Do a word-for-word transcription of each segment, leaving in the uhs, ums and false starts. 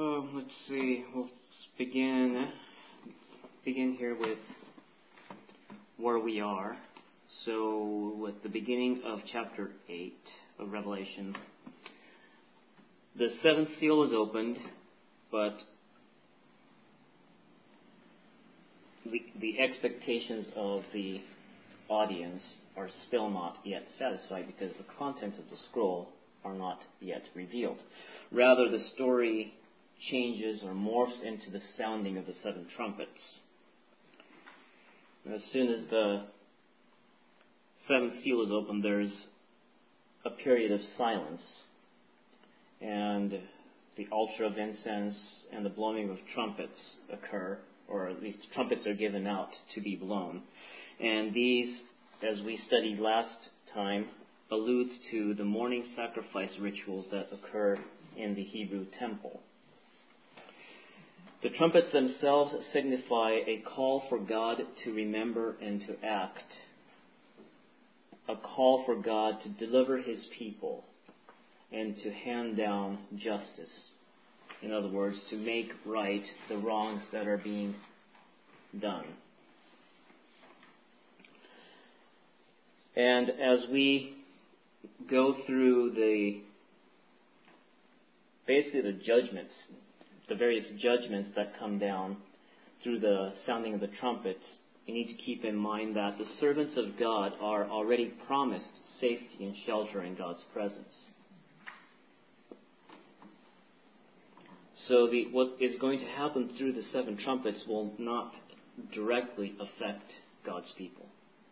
Oh, let's see. We'll begin begin here with where we are. So, with the beginning of chapter eight of Revelation, the seventh seal is opened, but the, the expectations of the audience are still not yet satisfied because the contents of the scroll are not yet revealed. Rather, the story changes or morphs into the sounding of the seven trumpets. As soon as the seventh seal is opened, there's a period of silence, and the altar of incense and the blowing of trumpets occur, or at least trumpets are given out to be blown. And these, as we studied last time, alludes to the morning sacrifice rituals that occur in the Hebrew temple. The trumpets themselves signify a call for God to remember and to act, a call for God to deliver His people and to hand down justice. In other words, to make right the wrongs that are being done. And as we go through the, basically the judgments, the various judgments that come down through the sounding of the trumpets, you need to keep in mind that the servants of God are already promised safety and shelter in God's presence. So the, what is going to happen through the seven trumpets will not directly affect God's people.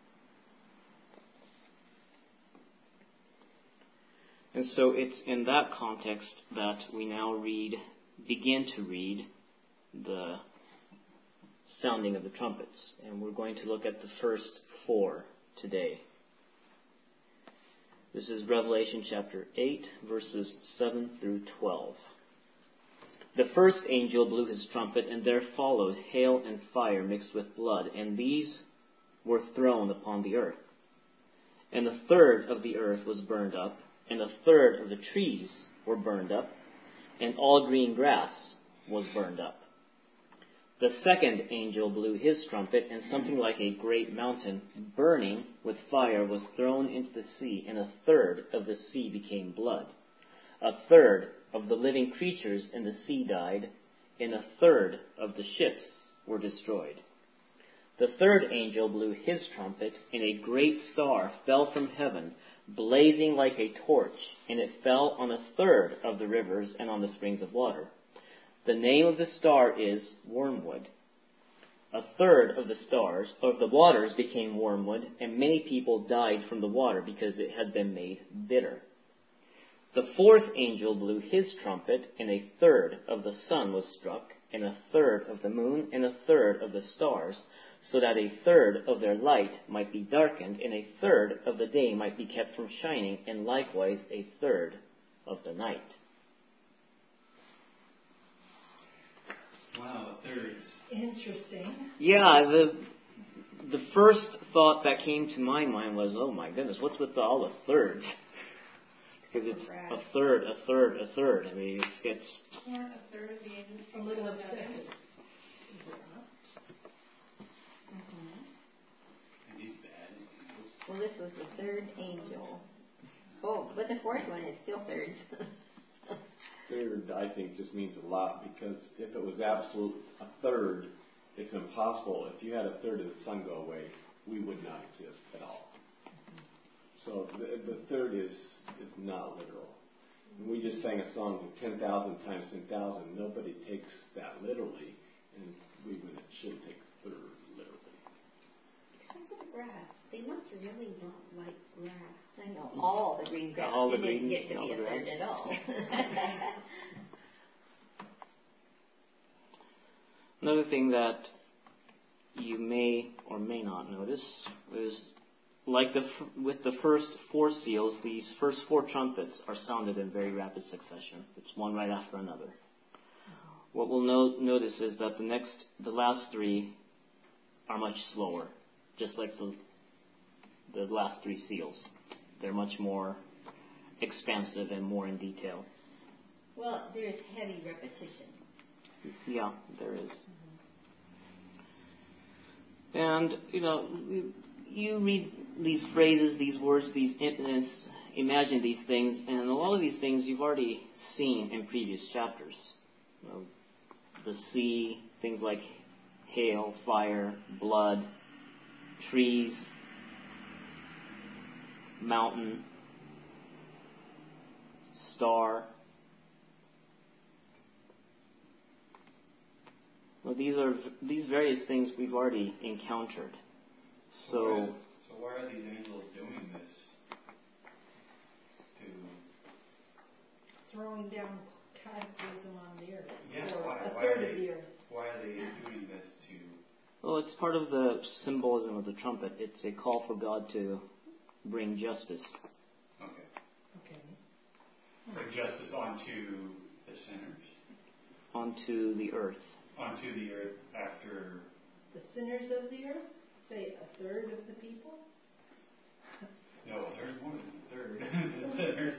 And so it's in that context that we now read, begin to read the sounding of the trumpets. And we're going to look at the first four today. This is Revelation chapter eight, verses seven through twelve. The first angel blew his trumpet, and there followed hail and fire mixed with blood, and these were thrown upon the earth. And a third of the earth was burned up, and a third of the trees were burned up, and all green grass was burned up. The second angel blew his trumpet, and something like a great mountain, burning with fire, was thrown into the sea, and a third of the sea became blood. A third of the living creatures in the sea died, and a third of the ships were destroyed. The third angel blew his trumpet, and a great star fell from heaven, blazing like a torch, and it fell on a third of the rivers and on the springs of water. The name of the star is Wormwood. A third of the stars, of the waters, became wormwood, and many people died from the water because it had been made bitter. The fourth angel blew his trumpet, and a third of the sun was struck, and a third of the moon, and a third of the stars, so that a third of their light might be darkened, and a third of the day might be kept from shining, and likewise a third of the night. Wow, thirds. Interesting. Yeah, the the first thought that came to my mind was, oh my goodness, what's with all the thirds? Because it's a third, a third, a third. I mean, it gets... Or a third of the angels a little obsessive. Well, this was the third angel. Oh, but the fourth one is still thirds. Third, I think, just means a lot, because if it was absolute a third, it's impossible. If you had a third of the sun go away, we would not exist at all. So the, the third is is not literal. And we just sang a song, ten thousand times ten thousand. Nobody takes that literally, and we wouldn't, shouldn't take third literally. Except for the grass. They must really not like grass. I know. All the green grass. All the it green, didn't get to all be a the third grass. at all. Another thing that you may or may not notice is, like the with the first four seals, these first four trumpets are sounded in very rapid succession. It's one right after another. What we'll no- notice is that the next, the last three are much slower, just like the the last three seals. They're much more expansive and more in detail. Well, there's heavy repetition. Yeah, there is. And, you know, you read these phrases, these words, these impotence, imagine these things, and a lot of these things you've already seen in previous chapters. You know, the sea, things like hail, fire, blood, trees, mountain, star. Well, these are these various things we've already encountered. So, so, why, so why are these angels doing this? To Throwing down cataclysm on the earth. yeah, or why, a why third are of they the earth. why are they doing this to? well, it's part of the symbolism of the trumpet. It's a call for God to bring justice. Okay. Okay. Bring justice onto the sinners, Onto the earth. onto the earth after. The sinners of the earth? Say a third of the people? No, there's more than a third. The sinners.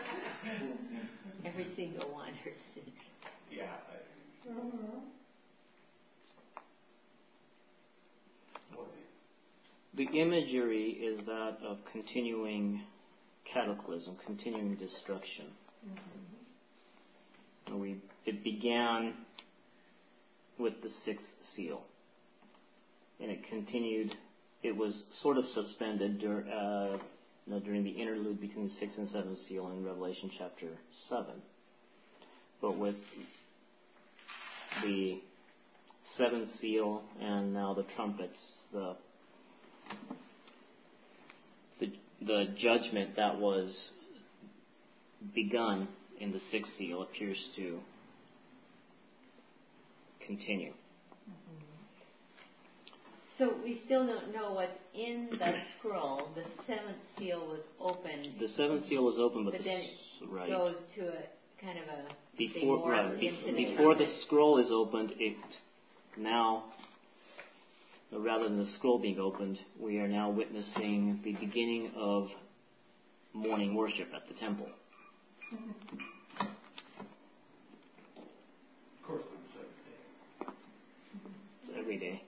Every single one are sinners. Yeah. I, Mm-hmm. boy. The imagery is that of continuing cataclysm, continuing destruction. Mm-hmm. We, it began with the sixth seal, and it continued. It was sort of suspended dur- uh, no, during the interlude between the sixth and seventh seal in Revelation chapter seven. But with the seventh seal and now the trumpets, the the, the judgment that was begun in the sixth seal appears to continue. So we still don't know what's in the scroll. The seventh seal was opened. The seventh seal was open, but, But the, then s- right goes to a kind of a before they morph right, be- into the before the trumpet. scroll is opened, it now rather than the scroll being opened, we are now witnessing the beginning of morning worship at the temple. Of course, on the seventh day. It's every day.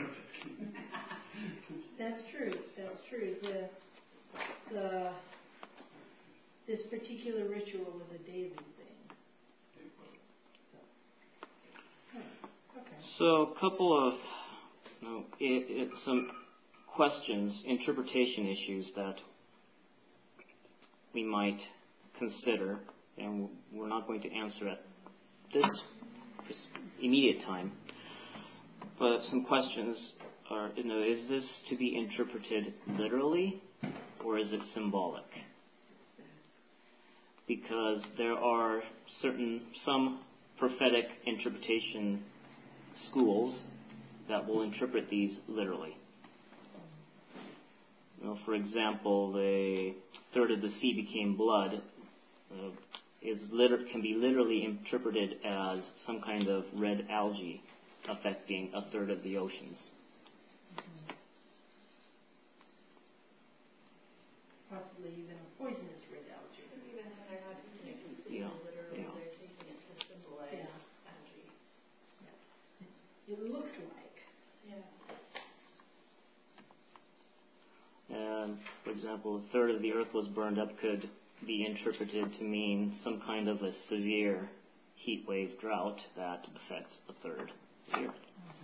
That's true. That's true. The the this particular ritual was a daily thing. So, hmm, okay. So, a couple of you know, it, it, some questions, interpretation issues that we might consider, and we're not going to answer at this immediate time. But some questions are, you know, is this to be interpreted literally, or is it symbolic? Because there are certain, some prophetic interpretation schools that will interpret these literally. You know, for example, the third of the sea became blood uh, is liter- can be literally interpreted as some kind of red algae affecting a third of the oceans. Possibly even a poisonous red algae. Even when they're not using it completely Yeah, literally, yeah. they're taking it to symbolize Yeah. algae. It looks like. Yeah. And, for example, a third of the earth was burned up could be interpreted to mean some kind of a severe heat wave drought that affects a third of the earth.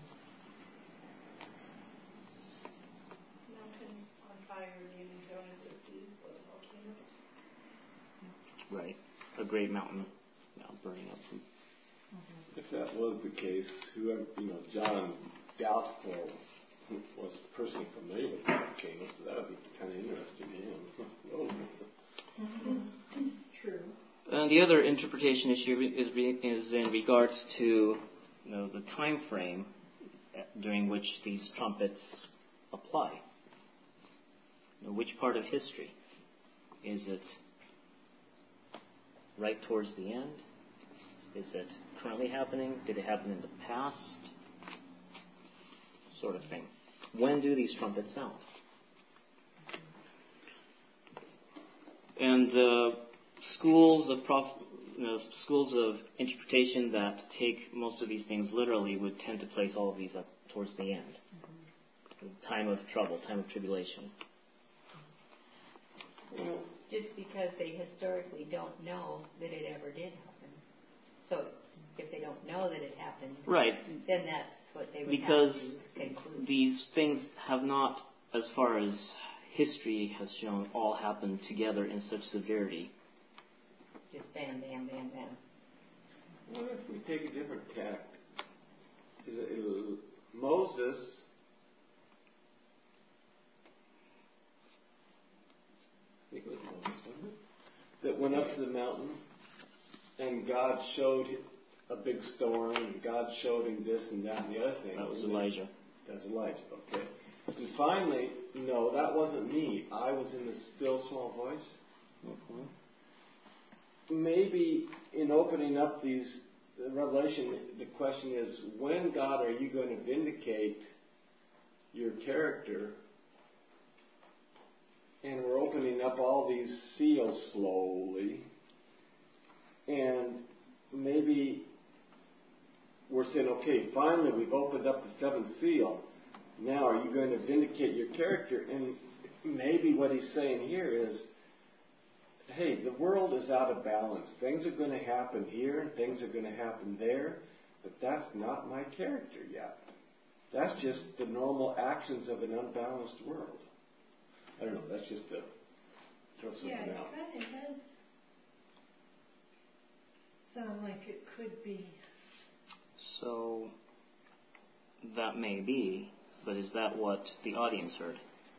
Mountain on fire being thrown into the sea was a volcano. Right. A great mountain now burning up. If that was the case, whoever, you know, John Doubtful was personally familiar with volcanoes, so that would be kind of interesting to him. Whoa. Mm-hmm. True. And the other interpretation issue is, is in regards to you know, the time frame during which these trumpets apply. You know, which part of history? Is it right towards the end? Is it currently happening? Did it happen in the past? Sort of thing. When do these trumpets sound? And uh, schools of prof, you know, schools of interpretation that take most of these things literally would tend to place all of these up towards the end. Time of trouble, time of tribulation. Just because they historically don't know that it ever did happen. So if they don't know that it happened, right, then that's what they would because have to conclude. These things have not, as far as history has shown, all happened together in such severity. Just bam, bam, bam, bam. What if we take a different tack? Is it, it, Moses I think it was Moses, wasn't it? That went up to the mountain and God showed him a big storm and God showed him this and that and the other thing. That was Elijah. That's Elijah, okay. And finally, no, that wasn't me. I was in the still small voice. Mm-hmm. Maybe in opening up these the Revelation, the question is, when, God, are you going to vindicate your character? And we're opening up all these seals slowly. And maybe we're saying, okay, finally we've opened up the seventh seal. Now are you going to vindicate your character? And maybe what he's saying here is, hey, the world is out of balance. Things are going to happen here and things are going to happen there. But that's not my character yet. That's just the normal actions of an unbalanced world. I don't know, that's just a throw something yeah, out. Yeah, it kind of does sound like it could be. So, that may be, but is that what the audience heard?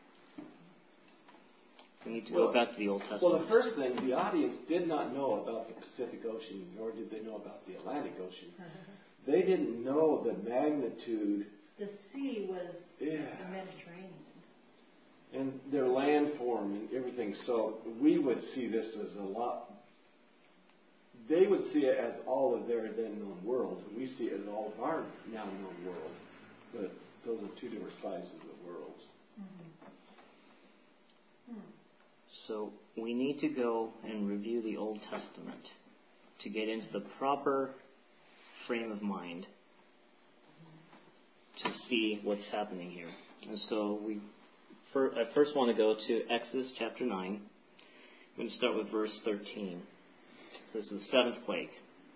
We need to well, go back to the Old Testament. Well, the first thing, the audience did not know about the Pacific Ocean, nor did they know about the Atlantic Ocean. They didn't know the magnitude. The sea was yeah. the Mediterranean. And their landform and everything. So we would see this as a lot. They would see it as all of their then known world, and we see it as all of our now known world. But those are two different sizes of worlds. Mm-hmm. Hmm. So we need to go and review the Old Testament to get into the proper frame of mind to see what's happening here. And so we I first want to go to Exodus chapter nine. I'm going to start with verse thirteen. This is the seventh plague.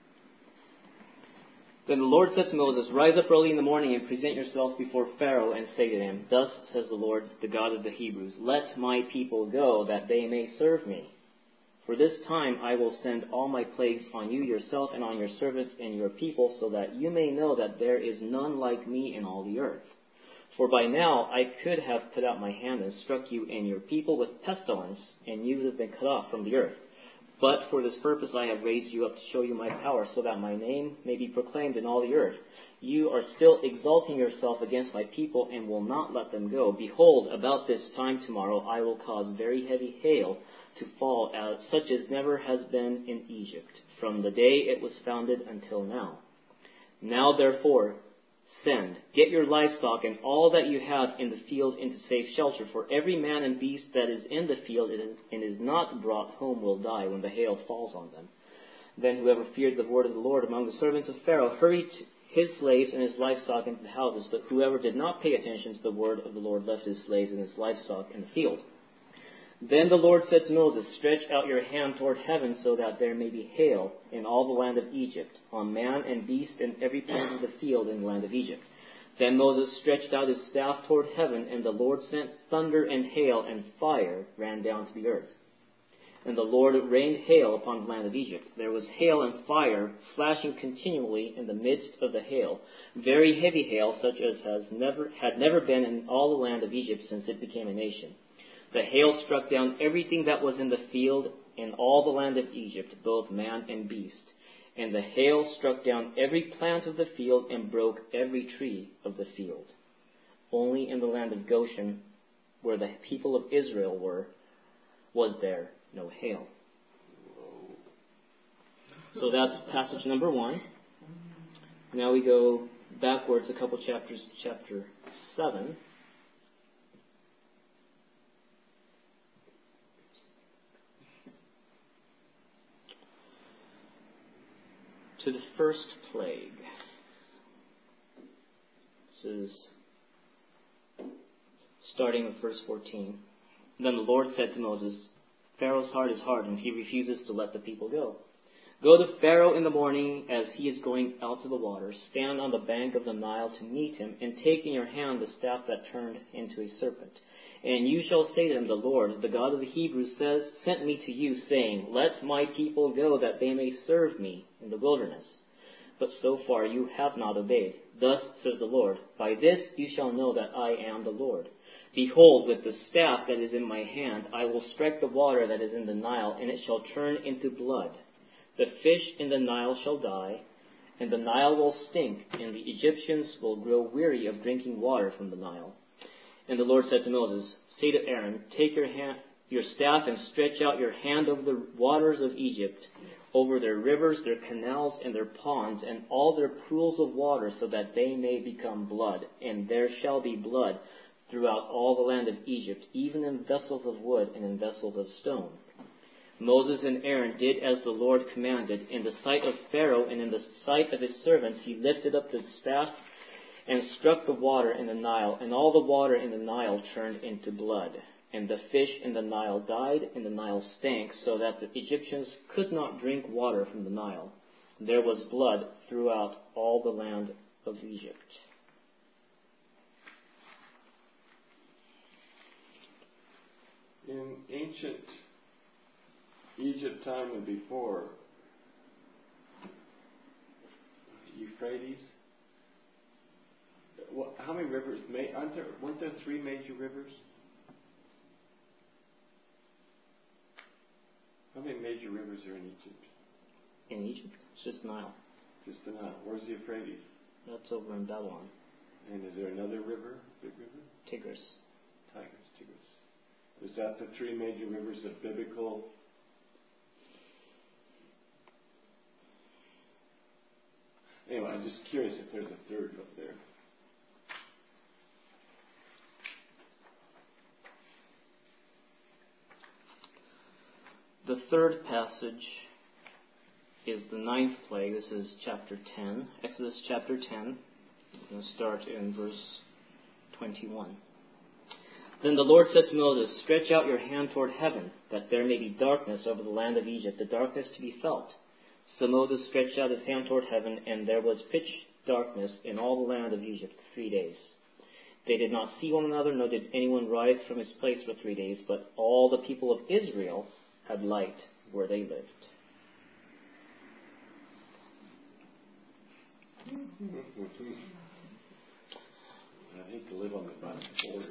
Then the Lord said to Moses, "Rise up early in the morning and present yourself before Pharaoh and say to him, 'Thus says the Lord, the God of the Hebrews, let my people go that they may serve me. For this time I will send all my plagues on you yourself and on your servants and your people, so that you may know that there is none like me in all the earth. For by now I could have put out my hand and struck you and your people with pestilence, and you would have been cut off from the earth. But for this purpose I have raised you up to show you my power, so that my name may be proclaimed in all the earth. You are still exalting yourself against my people and will not let them go. Behold, about this time tomorrow I will cause very heavy hail to fall out, such as never has been in Egypt, from the day it was founded until now. Now therefore, send, get your livestock and all that you have in the field into safe shelter, for every man and beast that is in the field and is not brought home will die when the hail falls on them. Then whoever feared the word of the Lord among the servants of Pharaoh hurried his slaves and his livestock into the houses, but whoever did not pay attention to the word of the Lord left his slaves and his livestock in the field. Then the Lord said to Moses, stretch out your hand toward heaven so that there may be hail in all the land of Egypt, on man and beast and every plant of the field in the land of Egypt. Then Moses stretched out his staff toward heaven, and the Lord sent thunder and hail, and fire ran down to the earth. And the Lord rained hail upon the land of Egypt. There was hail and fire flashing continually in the midst of the hail, very heavy hail, such as has never had never been in all the land of Egypt since it became a nation. The hail struck down everything that was in the field in all the land of Egypt, both man and beast. And the hail struck down every plant of the field and broke every tree of the field. Only in the land of Goshen, where the people of Israel were, was there no hail. So that's passage number one. Now we go backwards a couple chapters to chapter seven. to the first plague. This is starting with verse fourteen. Then the Lord said to Moses, Pharaoh's heart is hardened. He refuses to let the people go. Go to Pharaoh in the morning as he is going out to the water. Stand on the bank of the Nile to meet him, and take in your hand the staff that turned into a serpent. And you shall say to him, the Lord, the God of the Hebrews, says, sent me to you, saying, let my people go, that they may serve me in the wilderness. But so far you have not obeyed. Thus says the Lord, by this you shall know that I am the Lord. Behold, with the staff that is in my hand, I will strike the water that is in the Nile, and it shall turn into blood. The fish in the Nile shall die, and the Nile will stink, and the Egyptians will grow weary of drinking water from the Nile. And the Lord said to Moses, say to Aaron, take your hand, your staff and stretch out your hand over the waters of Egypt, over their rivers, their canals, and their ponds, and all their pools of water, so that they may become blood. And there shall be blood throughout all the land of Egypt, even in vessels of wood and in vessels of stone. Moses and Aaron did as the Lord commanded. In the sight of Pharaoh and in the sight of his servants, he lifted up the staff and struck the water in the Nile, and all the water in the Nile turned into blood. And the fish in the Nile died, and the Nile stank, so that the Egyptians could not drink water from the Nile. There was blood throughout all the land of Egypt. In ancient Egypt time and before, Euphrates, what, how many rivers? Aren't there, weren't there three major rivers? How many major rivers are in Egypt? In Egypt? It's just Nile. Just the Nile. Where's the Euphrates? That's over in Babylon. And is there another river? Big river? Tigris. Tigris, Tigris. Is that the three major rivers of biblical? Anyway, I'm just curious if there's a third up there. The third passage is the ninth plague. This is chapter ten, Exodus chapter ten. I'm going to start in verse twenty-one. Then the Lord said to Moses, stretch out your hand toward heaven, that there may be darkness over the land of Egypt, the darkness to be felt. So Moses stretched out his hand toward heaven, and there was pitch darkness in all the land of Egypt three days. They did not see one another, nor did anyone rise from his place for three days, but all the people of Israel had light where they lived. I hate to live on the border.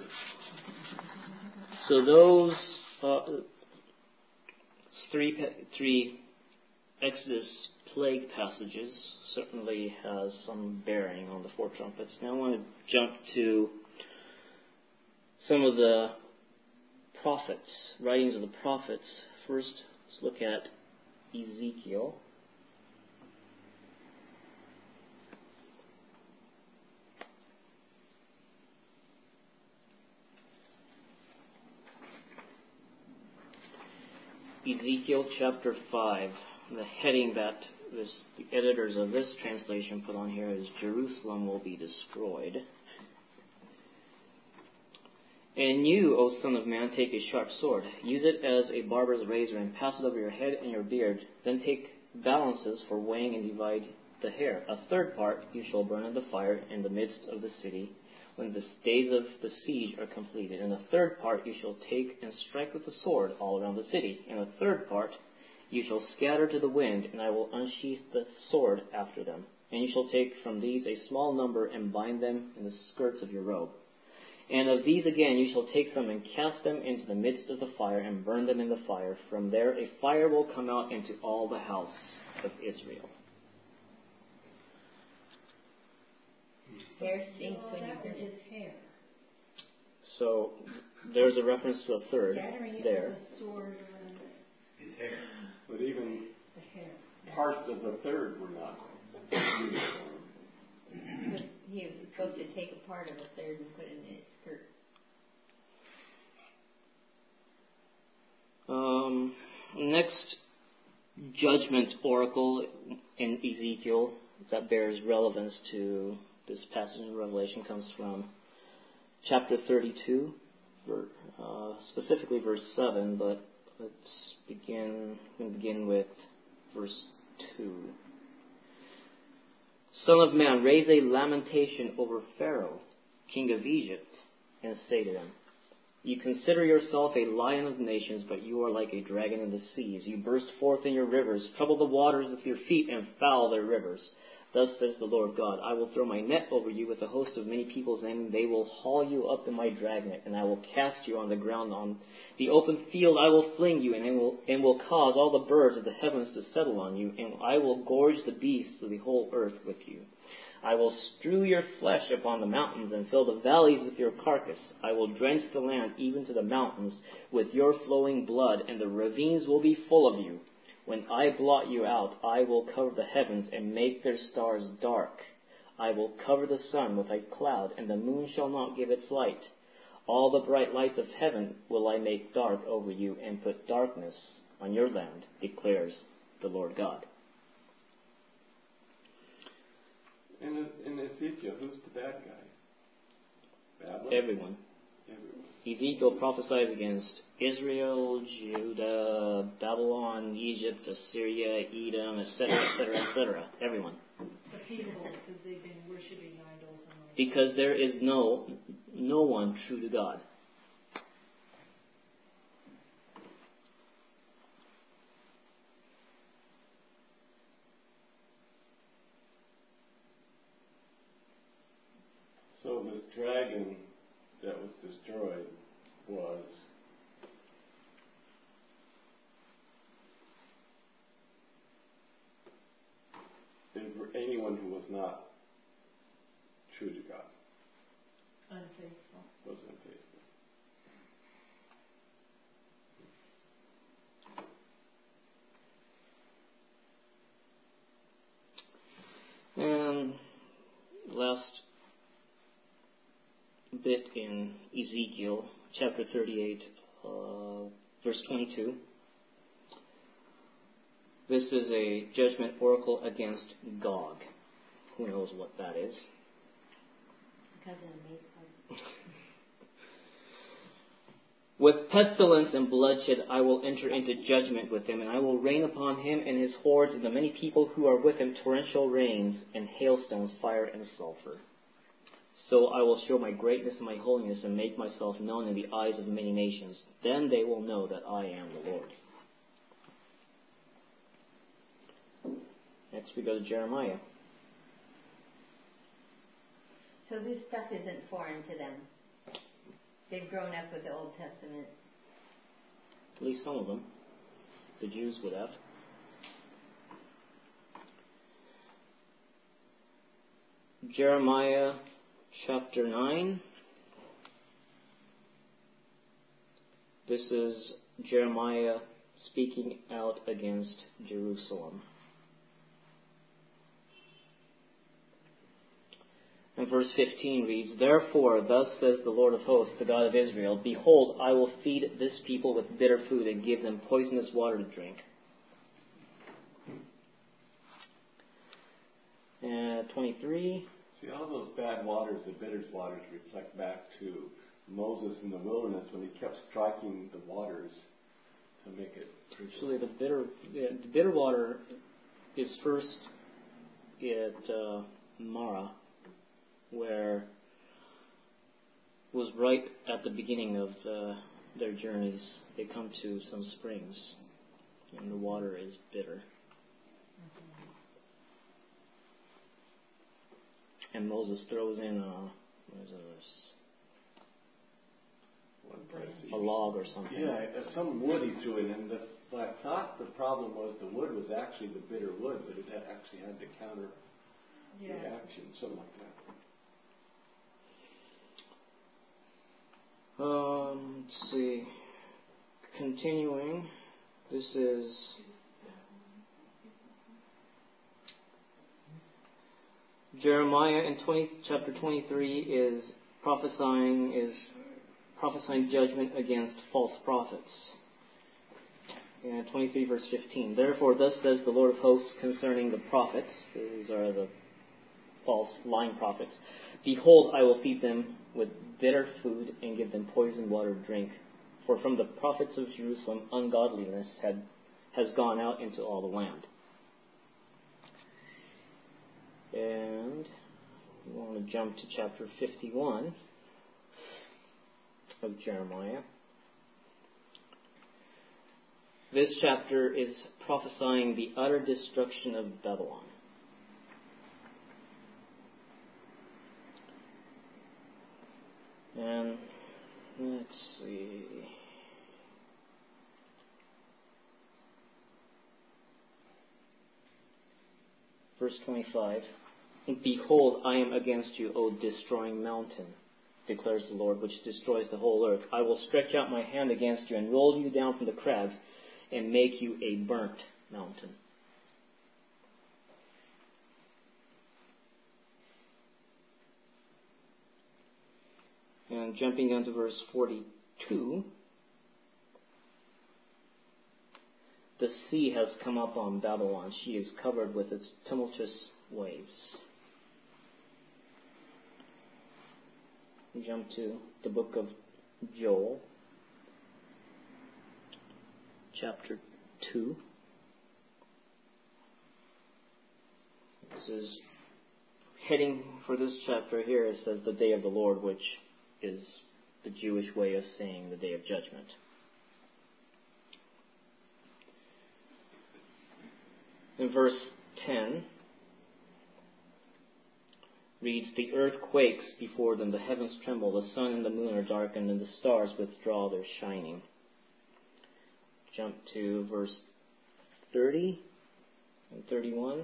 So those uh, three three Exodus plague passages certainly has some bearing on the four trumpets. Now I want to jump to some of the prophets, writings of the prophets. First, let's look at Ezekiel. Ezekiel chapter five. The heading that this, the editors of this translation put on here is Jerusalem will be destroyed. And you, O son of man, take a sharp sword. Use it as a barber's razor and pass it over your head and your beard. Then take balances for weighing and divide the hair. A third part you shall burn in the fire in the midst of the city when the days of the siege are completed. And a third part you shall take and strike with the sword all around the city. And a third part you shall scatter to the wind, and I will unsheath the sword after them. And you shall take from these a small number and bind them in the skirts of your robe. And of these again you shall take some and cast them into the midst of the fire and burn them in the fire. From there a fire will come out into all the house of Israel. Hair stinks Well, when you that burn was it. his hair. So there's a reference to a third Scattering it there. with a sword around it. His hair. But even The hair. parts of the third were not uniform. Because he was supposed to take a part of a third and put it in his skirt. Um, next, judgment oracle in Ezekiel that bears relevance to this passage in Revelation comes from chapter thirty-two, uh, specifically verse seven, but let's begin, we're going to begin with verse two. Son of man, raise a lamentation over Pharaoh, king of Egypt, and say to them, you consider yourself a lion of nations, but you are like a dragon in the seas. You burst forth in your rivers, trouble the waters with your feet, and foul their rivers. Thus says the Lord God, I will throw my net over you with a host of many peoples, and they will haul you up in my dragnet, and I will cast you on the ground. On the open field I will fling you, and will, and will cause all the birds of the heavens to settle on you, and I will gorge the beasts of the whole earth with you. I will strew your flesh upon the mountains and fill the valleys with your carcass. I will drench the land even to the mountains with your flowing blood, and the ravines will be full of you. When I blot you out, I will cover the heavens and make their stars dark. I will cover the sun with a cloud, and the moon shall not give its light. All the bright lights of heaven will I make dark over you, and put darkness on your land, declares the Lord God. In, in Ezekiel, who's the bad guy? Babylon? Everyone. Everyone. Ezekiel prophesies against Israel, Judah, Babylon, Egypt, Assyria, Edom, et cetera, et cetera, et cetera. Everyone. The people, because they've been worshiping idols and all. Because there is no, no one true to God. So this dragon that was destroyed was anyone who was not true to God. Unfaithful. Was unfaithful. And last bit in Ezekiel, chapter thirty-eight, uh, verse twenty-two. This is a judgment oracle against Gog. Who knows what that is? Cousin of me. With pestilence and bloodshed I will enter into judgment with him, and I will rain upon him and his hordes and the many people who are with him torrential rains and hailstones, fire and sulfur. So I will show my greatness and my holiness and make myself known in the eyes of many nations. Then they will know that I am the Lord. Next we go to Jeremiah. So this stuff isn't foreign to them. They've grown up with the Old Testament. At least some of them. The Jews would have. Jeremiah chapter nine. This is Jeremiah speaking out against Jerusalem. And verse fifteen reads, Therefore, thus says the Lord of hosts, the God of Israel, Behold, I will feed this people with bitter food and give them poisonous water to drink. And twenty-three. See, all those bad waters, the bitter waters, reflect back to Moses in the wilderness when he kept striking the waters to make it. Actually, the bitter, yeah, the bitter water is first at uh, Marah, where was right at the beginning of the, their journeys. They come to some springs, and the water is bitter. And Moses throws in a, what is this? A log or something. Yeah, some wood he threw in, and the, I thought the problem was the wood was actually the bitter wood, but it had actually had the counter Yeah. reaction, something like that. Um, let's see. Continuing, this is Jeremiah in twenty, chapter twenty-three is prophesying is prophesying judgment against false prophets. and twenty-three, verse fifteen. Therefore, thus says the Lord of hosts concerning the prophets, these are the false lying prophets, behold, I will feed them with bitter food and give them poisoned water to drink. For from the prophets of Jerusalem ungodliness had, has gone out into all the land. And we want to jump to chapter fifty-one of Jeremiah. This chapter is prophesying the utter destruction of Babylon. And let's see. Verse twenty-five. Behold, I am against you, O destroying mountain, declares the Lord, which destroys the whole earth. I will stretch out my hand against you and roll you down from the crags and make you a burnt mountain. And jumping on to verse forty-two, the sea has come up on Babylon. She is covered with its tumultuous waves. Jump to the book of Joel, chapter two. This is heading for this chapter here. It says the day of the Lord, which is the Jewish way of saying the day of judgment. In verse ten, reads, the earth quakes before them, the heavens tremble, the sun and the moon are darkened, and the stars withdraw their shining. Jump to verse thirty and thirty-one.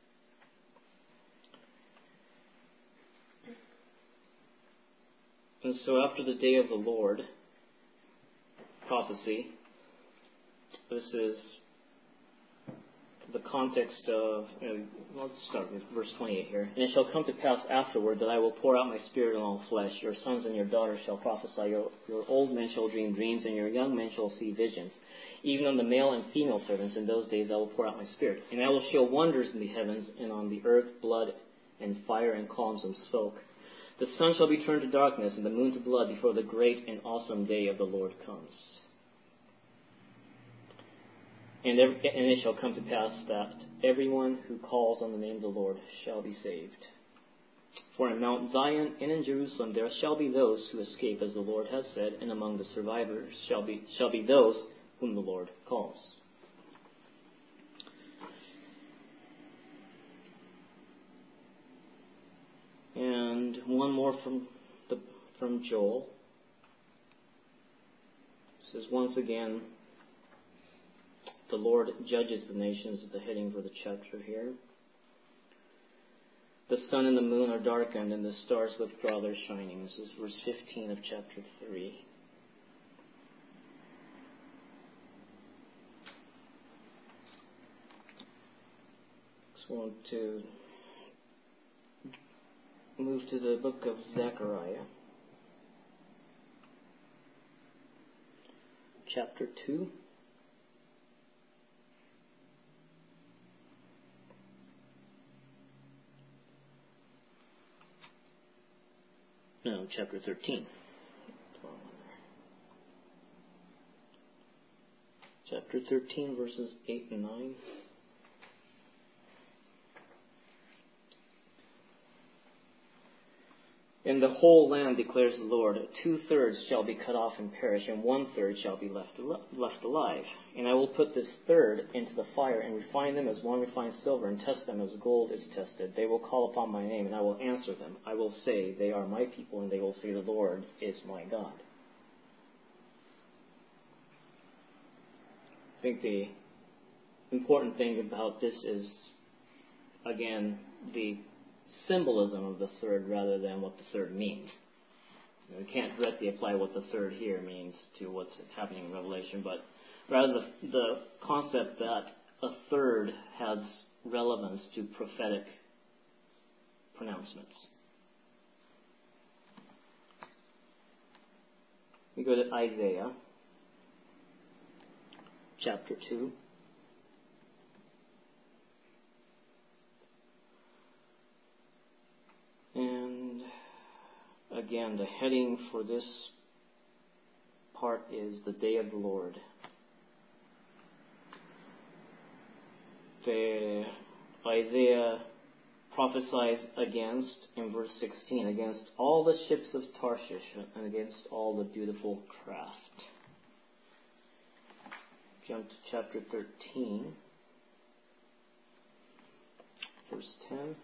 And so after the day of the Lord, prophecy, this is the context of, you know, let's start with verse twenty-eight here. And it shall come to pass afterward that I will pour out my spirit on all flesh. Your sons and your daughters shall prophesy. Your, your old men shall dream dreams, and your young men shall see visions. Even on the male and female servants in those days I will pour out my spirit. And I will show wonders in the heavens, and on the earth blood and fire and columns of smoke. The sun shall be turned to darkness, and the moon to blood, before the great and awesome day of the Lord comes. And, every, and it shall come to pass that everyone who calls on the name of the Lord shall be saved. For in Mount Zion and in Jerusalem there shall be those who escape, as the Lord has said, and among the survivors shall be shall be those whom the Lord calls. And one more from the from Joel. It says once again, the Lord judges the nations, is the heading for the chapter here. The sun and the moon are darkened, and the stars withdraw their shining. This is verse fifteen of chapter three. Just want to move to the book of Zechariah, chapter two. No, chapter thirteen. Chapter thirteen, verses eight and nine. In the whole land, declares the Lord, two-thirds shall be cut off and perish, and one-third shall be left, al- left alive. And I will put this third into the fire, and refine them as one refines silver, and test them as gold is tested. They will call upon my name, and I will answer them. I will say, they are my people, and they will say, the Lord is my God. I think the important thing about this is, again, the symbolism of the third rather than what the third means. We can't directly apply what the third here means to what's happening in Revelation, but rather the, the concept that a third has relevance to prophetic pronouncements. We go to Isaiah chapter two. And again, the heading for this part is the day of the Lord. The Isaiah prophesies against, in verse sixteen, against all the ships of Tarshish and against all the beautiful craft. Jump to chapter thirteen, verse ten.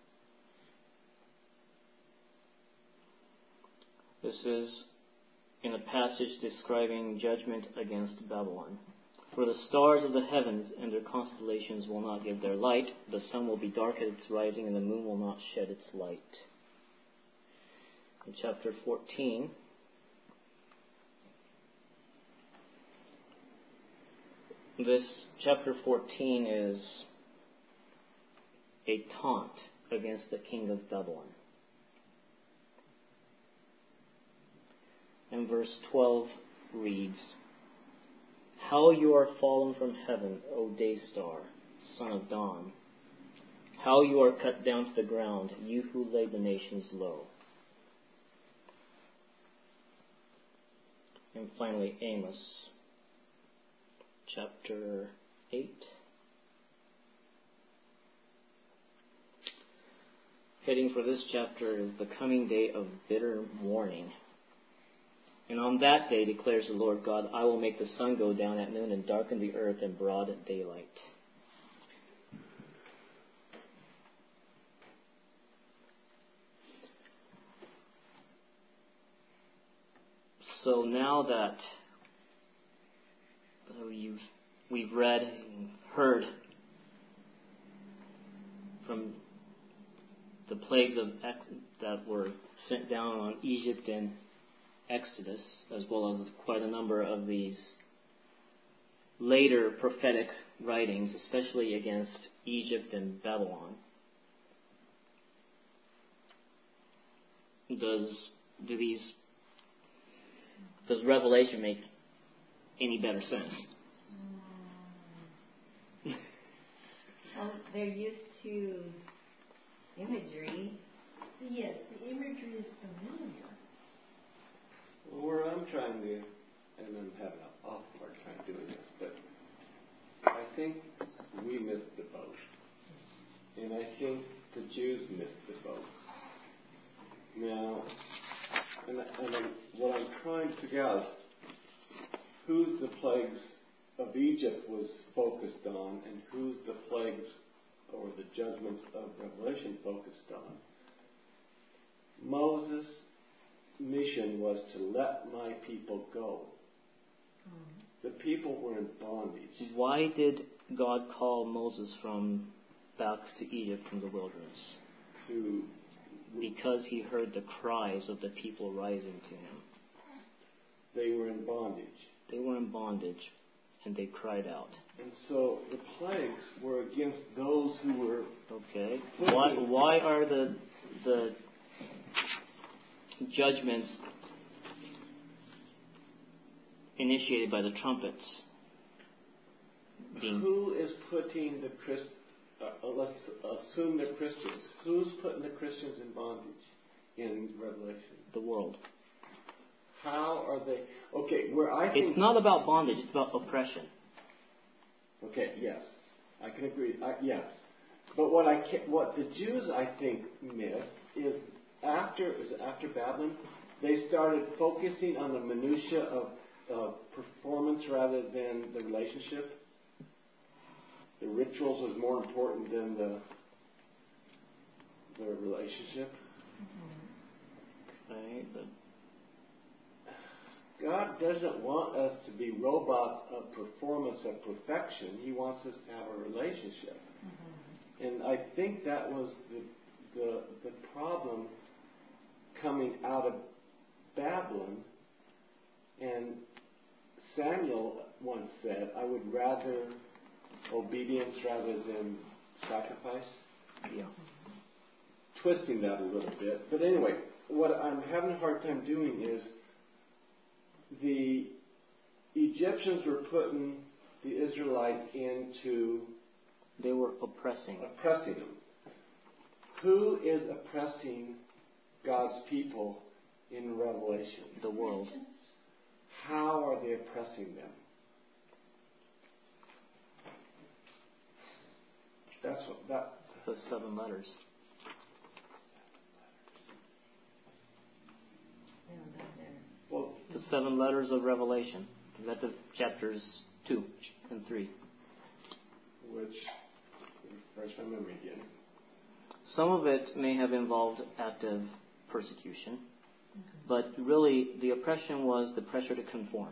This is in a passage describing judgment against Babylon. For the stars of the heavens and their constellations will not give their light. The sun will be dark at its rising, and the moon will not shed its light. In chapter fourteen, this chapter fourteen is a taunt against the king of Babylon. And verse twelve reads, "How you are fallen from heaven, O day star, son of dawn. How you are cut down to the ground, you who laid the nations low." And finally, Amos, chapter eight. Heading for this chapter is the coming day of bitter mourning. "And on that day, declares the Lord God, I will make the sun go down at noon and darken the earth in broad daylight." So now that you've, we've read and heard from the plagues of that were sent down on Egypt and Exodus, as well as quite a number of these later prophetic writings, especially against Egypt and Babylon, does do these does Revelation make any better sense? Well, they're used to imagery. Yes, the imagery is familiar. Well, where I'm trying to, and I'm having an awful hard time doing this, but I think we missed the boat. And I think the Jews missed the boat. Now, and, and I'm, what I'm trying to figure out is who's the plagues of Egypt was focused on, and who's the plagues or the judgments of Revelation focused on. Moses' mission was to let my people go. The people were in bondage. Why did God call Moses from back to Egypt from the wilderness? To Because he heard the cries of the people rising to him. They were in bondage. They were in bondage, and they cried out. And so the plagues were against those who were. Okay. Why? Why are the the judgments initiated by the trumpets being? Who is putting the Christ? Uh, let's assume they're Christians. Who's putting the Christians in bondage in Revelation? The world. How are they? Okay, where I think It's not about bondage. It's about oppression. Okay, yes, I can agree. I, yes, but what I can, what the Jews I think missed is after is after Babylon, they started focusing on the minutia of uh, performance rather than the relationship. The rituals was more important than the the relationship. Okay, but God doesn't want us to be robots of performance of perfection. He wants us to have a relationship. Mm-hmm. And I think that was the, the the problem coming out of Babylon. And Samuel once said, I would rather obedience rather than sacrifice. yeah. Twisting that a little bit. But anyway, what I'm having a hard time doing is the Egyptians were putting the Israelites into They were oppressing. oppressing them. Who is oppressing God's people in Revelation? The world. How are they oppressing them? That's what that. The seven letters. No, not there. Well, The seven letters of Revelation. That's the chapters two and three. which refresh my memory again. Some of it may have involved active persecution, but really the oppression was the pressure to conform.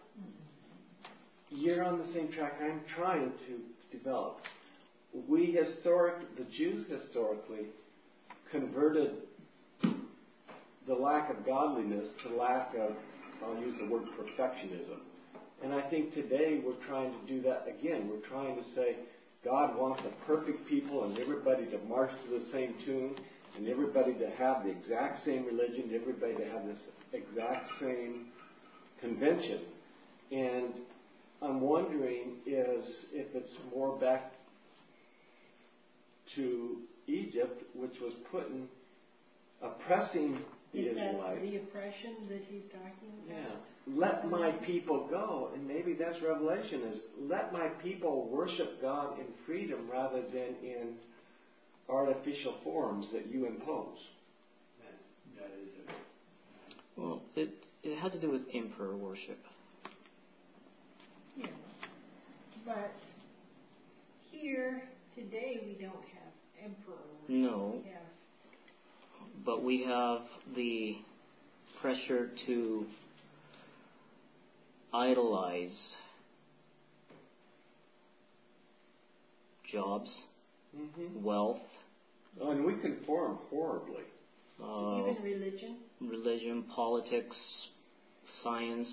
You're on the same track I'm trying to develop. We historic, the Jews historically converted the lack of godliness to lack of, I'll use the word perfectionism. And I think today we're trying to do that again. We're trying to say God wants a perfect people and everybody to march to the same tune and everybody to have the exact same religion, everybody to have this exact same convention. And I'm wondering is if it's more back to Egypt, which was putting, oppressing the Is that Israelites. the oppression that he's talking about? Yeah. Let my people go. And maybe that's Revelation is let my people worship God in freedom rather than in artificial forms that you impose. That's, that is it. Well, it it had to do with emperor worship. Yeah. But here, today, we don't have emperor worship. No. We have But we have the pressure to idolize jobs, Mm-hmm. wealth, Oh, and we conform horribly. uh, even religion. religion, politics, science.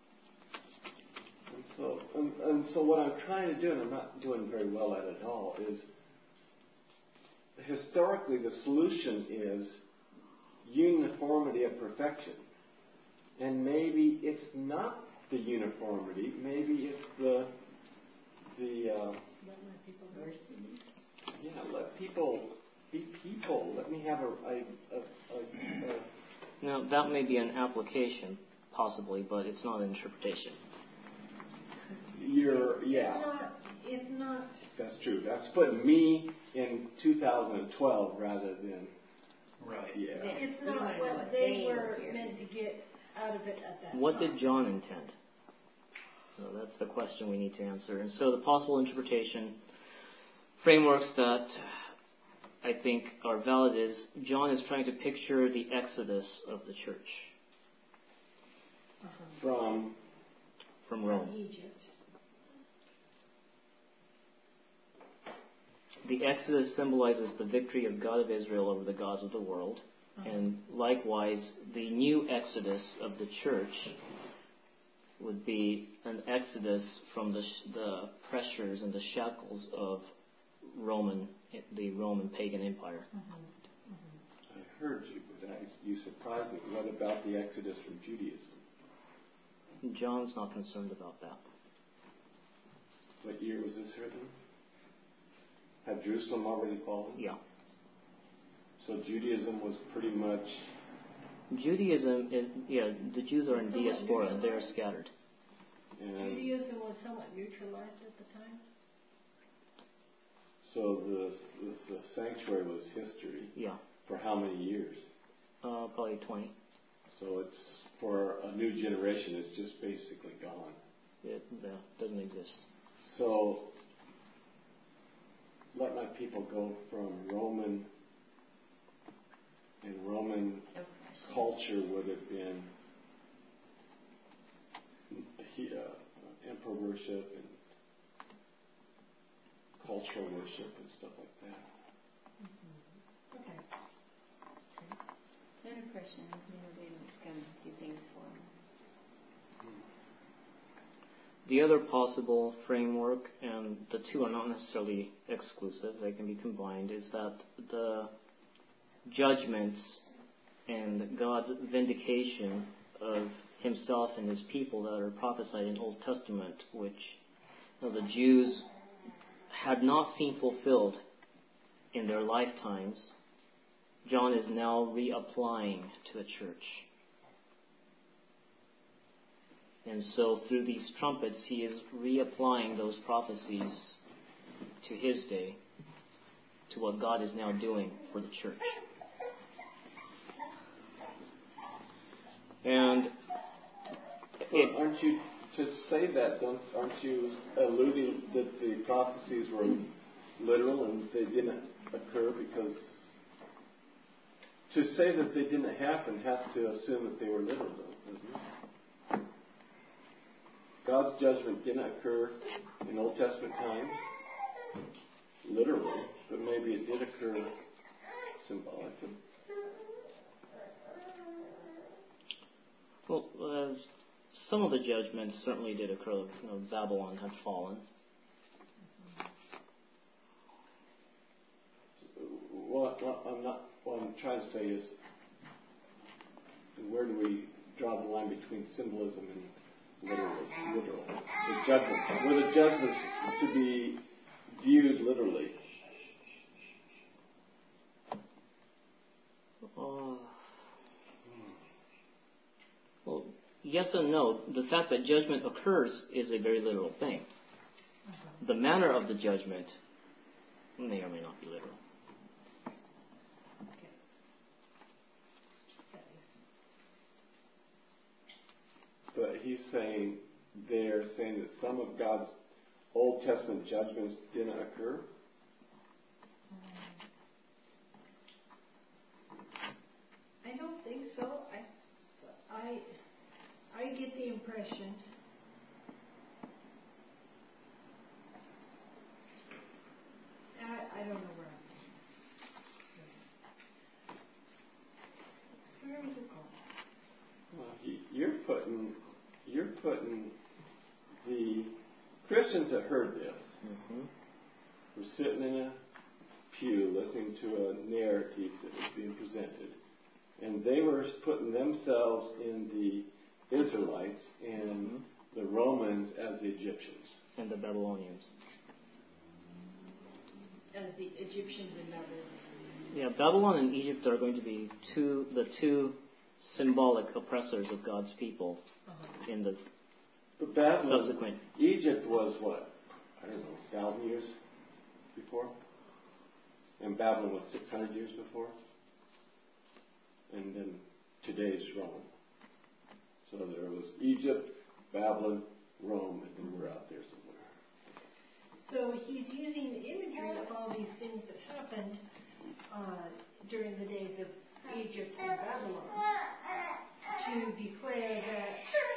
And so, and, and so what I'm trying to do, and I'm not doing very well at it at all, is historically the solution is uniformity of perfection. And maybe it's not the uniformity, maybe it's the, the uh, Let my people go. yeah, let people be people. Let me have a, a, a, a, a Now, that may be an application, possibly, but it's not an interpretation. you're, yeah. It's not, it's not, That's true. That's putting me in two thousand twelve rather than, Right. yeah. it's We wanna not know what what they they were were meant to get out of it at that What time. did John intend? So that's the question we need to answer. And so the possible interpretation frameworks that I think are valid is John is trying to picture the exodus of the church Uh-huh. From, from Rome. From Egypt. The exodus symbolizes the victory of God of Israel over the gods of the world. And likewise, the new exodus of the church would be an exodus from the, sh- the pressures and the shackles of Roman, the Roman pagan empire. I heard you, but I, you surprised me. What about the exodus from Judaism? John's not concerned about that. What year was this written? Had Jerusalem already fallen? Yeah. So Judaism was pretty much, Judaism is, yeah, the Jews are in Somewhat diaspora. They are neutralized. scattered. and Judaism was somewhat neutralized at the time. so the, the, the sanctuary was history. Yeah. For how many years? Uh, probably twenty. So it's, for a new generation, it's just basically gone. It uh, doesn't exist. So, let my people go from Roman, and Roman culture would have been he, uh, emperor worship and cultural worship and stuff like that. Okay. Not oppression, you know, they don't come do things for them. The other possible framework, and the two are not necessarily exclusive, they can be combined, is that the judgments and God's vindication of himself and his people that are prophesied in Old Testament, which you know, the Jews had not seen fulfilled in their lifetimes, John is now reapplying to the church. And so through these trumpets, he is reapplying those prophecies to his day, to what God is now doing for the church. And well, aren't you, to say that, don't, aren't you alluding that the prophecies were literal and they didn't occur? Because to say that they didn't happen has to assume that they were literal, doesn't it? God's judgment didn't occur in Old Testament times, literally, but maybe it did occur symbolically. Well, uh, some of the judgments certainly did occur. You know, Babylon had fallen. What, what I'm not. What I'm trying to say is, where do we draw the line between symbolism and literal? Literal. The judgment. Were the judgments to be viewed literally? Uh, well, yes and no. The fact that judgment occurs is a very literal thing. The manner of the judgment may or may not be literal. But he's saying, they're saying that some of God's Old Testament judgments didn't occur. I don't think so. I, I, I get the impression I, I don't know where I'm going. Where are you going? Well, he, you're putting you're putting the Christians that heard this Mm-hmm. were sitting in a pew listening to a narrative that was being presented, and they were putting themselves in the Israelites and Mm-hmm. the Romans as the Egyptians. And the Babylonians. As the Egyptians and Babylon. Yeah, Babylon and Egypt are going to be two the two symbolic oppressors of God's people Uh-huh. in the But Babylon, subsequent. Egypt was what? I don't know, a thousand years before? And Babylon was six hundred years before? And then today's Rome. So there was Egypt, Babylon, Rome, and then we're out there somewhere. So he's using the imagery of all these things that happened uh, during the days of Egypt and Babylon to declare that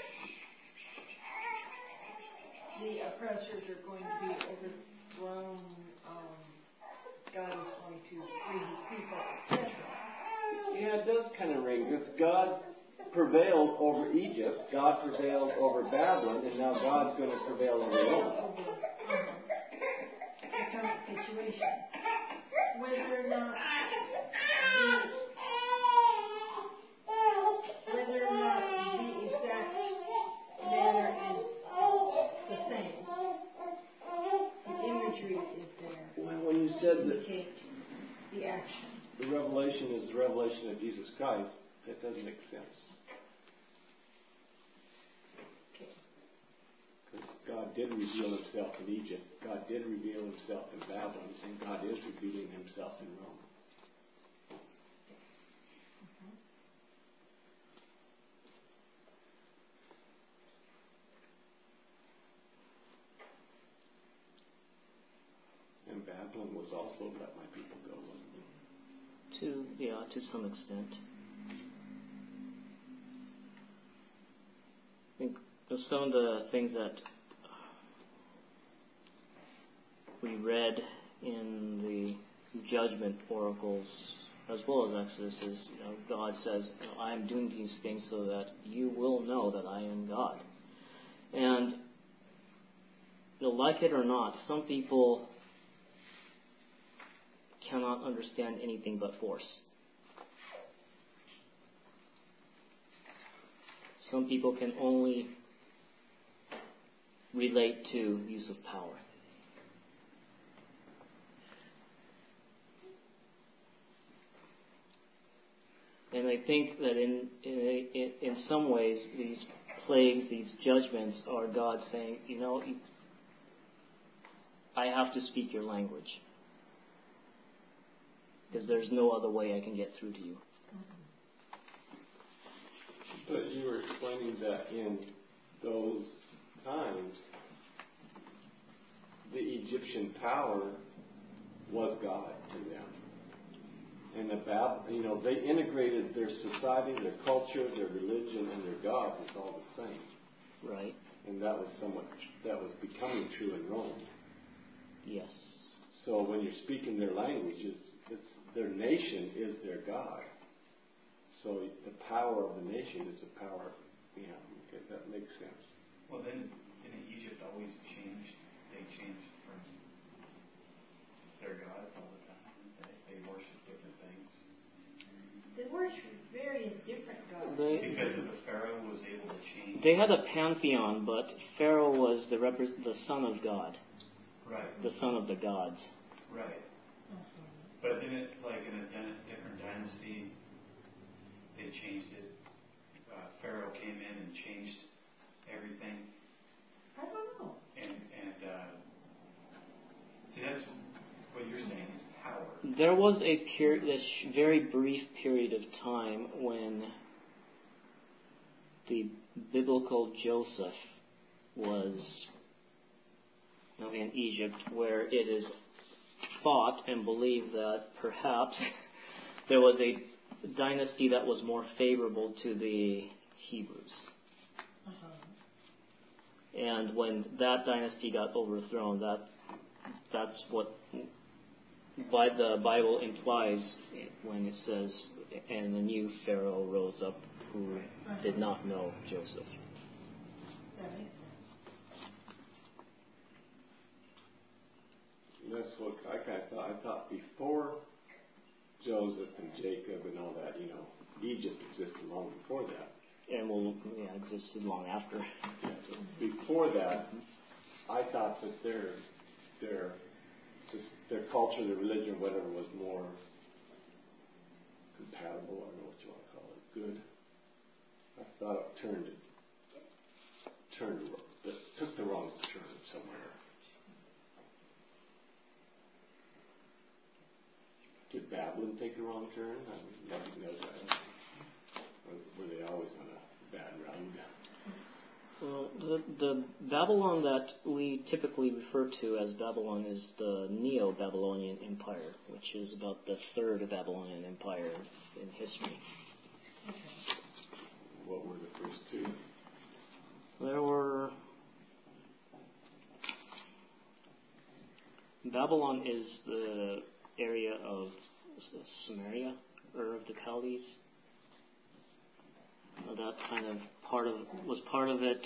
the oppressors are going to be overthrown, um, God is going to free his people, et cetera. Yeah, it does kind of ring, because God prevailed over Egypt, God prevailed over Babylon, and now God's going to prevail over Rome. Over uh, the current situation. Whether or not the, whether or not the exact manner is the same, the imagery is there Well, when you said to that indicate the action. the revelation is the revelation of Jesus Christ, that doesn't make sense. Okay. Because God did reveal himself in Egypt, God did reveal himself in Babylon, and God is revealing himself in Rome. And Babylon was also let my people go, wasn't it? To yeah, to some extent. I think some of the things that we read in the judgment oracles, as well as Exodus, is you know, God says, you know, "I am doing these things so that you will know that I am God." And you know, like it or not, some people cannot understand anything but force. Some people can only relate to use of power. And I think that in, in in some ways these plagues, these judgments are God saying, you know, I have to speak your language. Because there's no other way I can get through to you. But you were explaining that in those times, the Egyptian power was God to them. And the Bab- you know, they integrated their society, their culture, their religion, and their God was all the same. Right. And that was somewhat that was becoming true in Rome. Yes. So when you're speaking their language, it's, it's, their nation is their God. So the power of the nation is a power. Yeah, okay, that makes sense. Well, then, didn't Egypt always change? They changed from their gods all the time. They, they worship different things. They worship various different gods. They, Because of the Pharaoh was able to change. they had a pantheon, but Pharaoh was the repre- the son of God, Right. the son of the gods. Right. But then it, like in a dyna- different dynasty, they changed it. Uh, Pharaoh came in and changed everything. I don't know. And, and uh, see, that's what you're saying is power. There was a period, a sh- very brief period of time when the biblical Joseph was, you know, in Egypt, where it is thought and believed that perhaps there was a dynasty that was more favorable to the Hebrews. Uh-huh. And when that dynasty got overthrown, that that's what by the Bible implies when it says, and the new Pharaoh rose up who did not know Joseph. That makes sense. That's what I kind of thought. I thought before Joseph and Jacob and all that, you know, Egypt existed long before that. And will yeah, existed long after. Yeah, so before that, I thought that their their just their culture, their religion, whatever, was more compatible. I don't know what you want to call it. Good. I thought it turned it turned it took the wrong turn somewhere. Did Babylon take the wrong turn? I mean, nobody knows that. Or were they always on a bad road? Well, the, the Babylon that we typically refer to as Babylon is the Neo-Babylonian Empire, which is about the third Babylonian Empire in history. What were the first two? There were... Babylon is the area of Samaria, or of the Chaldees. That kind of part of was part of it.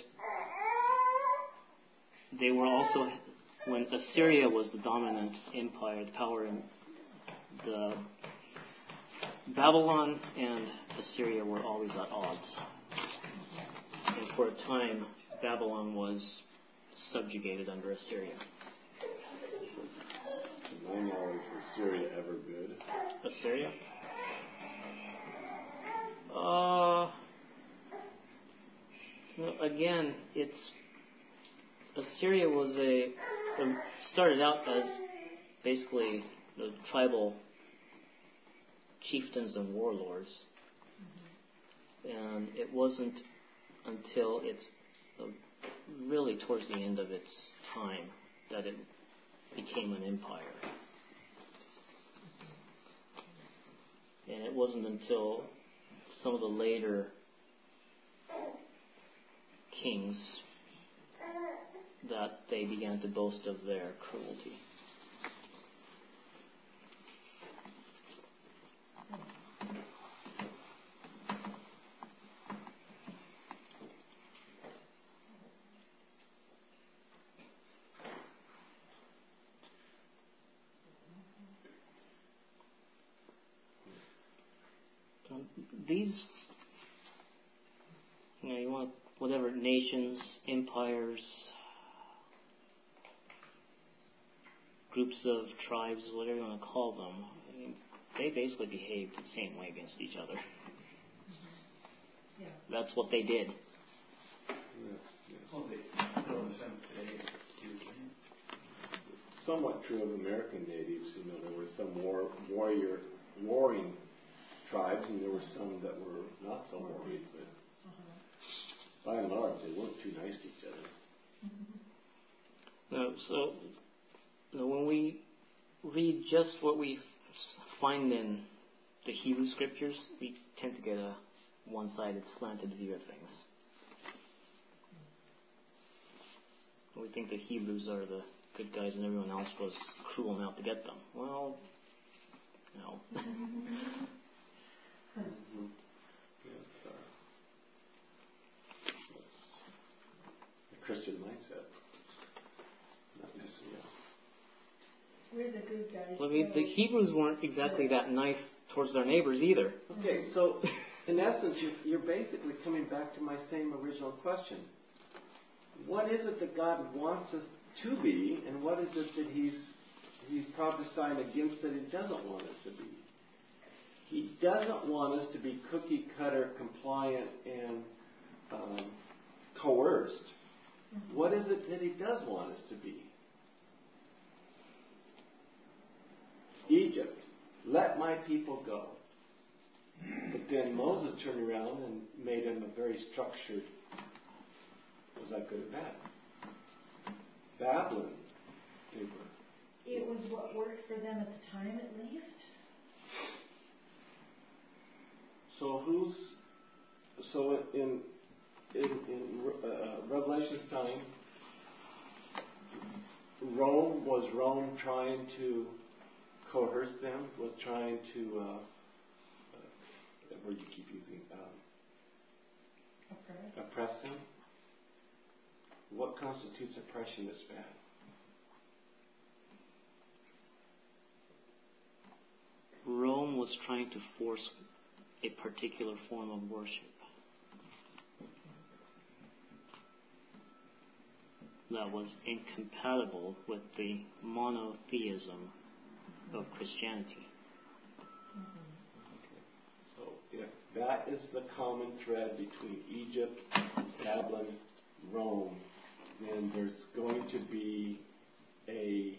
They were also, when Assyria was the dominant empire, the power in the Babylon and Assyria were always at odds. And for a time, Babylon was subjugated under Assyria. To my knowledge, was Syria ever good? Assyria? Uh, no, again, it's Assyria was a started out as basically the tribal chieftains and warlords, and it wasn't until it's uh, really towards the end of its time that it became an empire. And it wasn't until some of the later kings that they began to boast of their cruelty. These, you know, you want whatever nations, empires, groups of tribes, whatever you want to call them, I mean, they basically behaved the same way against each other. Yeah. That's what they did. Well, they still in some today. Somewhat true of American natives. You know, there were some war, warrior, warring tribes, and there were some that were not so warriors. But by and large, they weren't too nice to each other. No, so you know, when we read just what we find in the Hebrew Scriptures, we tend to get a one-sided, slanted view of things. We think the Hebrews are the good guys and everyone else was cruel and out to get them. Well, no. Mm-hmm. Yeah, it's our, that's the Christian mindset. Not necessarily. We're the good guys. Well, I mean, so the Hebrews weren't exactly that nice towards their neighbors either. Okay, so in essence, you're, you're basically coming back to my same original question. What is it that God wants us to be, and what is it that He's He's prophesying against that He doesn't want us to be? He doesn't want us to be cookie cutter, compliant, and um, coerced. Mm-hmm. What is it that He does want us to be? Egypt, let my people go. But then Moses turned around and made him a very structured. Was that good or bad? Babylon, they were. it was what worked for them at the time, at least. So who's so in in, in uh, Revelation's time, Rome was Rome trying to coerce them, was trying to uh, uh, what word you keep using um, Oppress. oppress them. What constitutes oppression that's bad? Rome was trying to force a particular form of worship. That was incompatible with the monotheism of Christianity. So if that is the common thread between Egypt, Babylon, Rome, then there's going to be a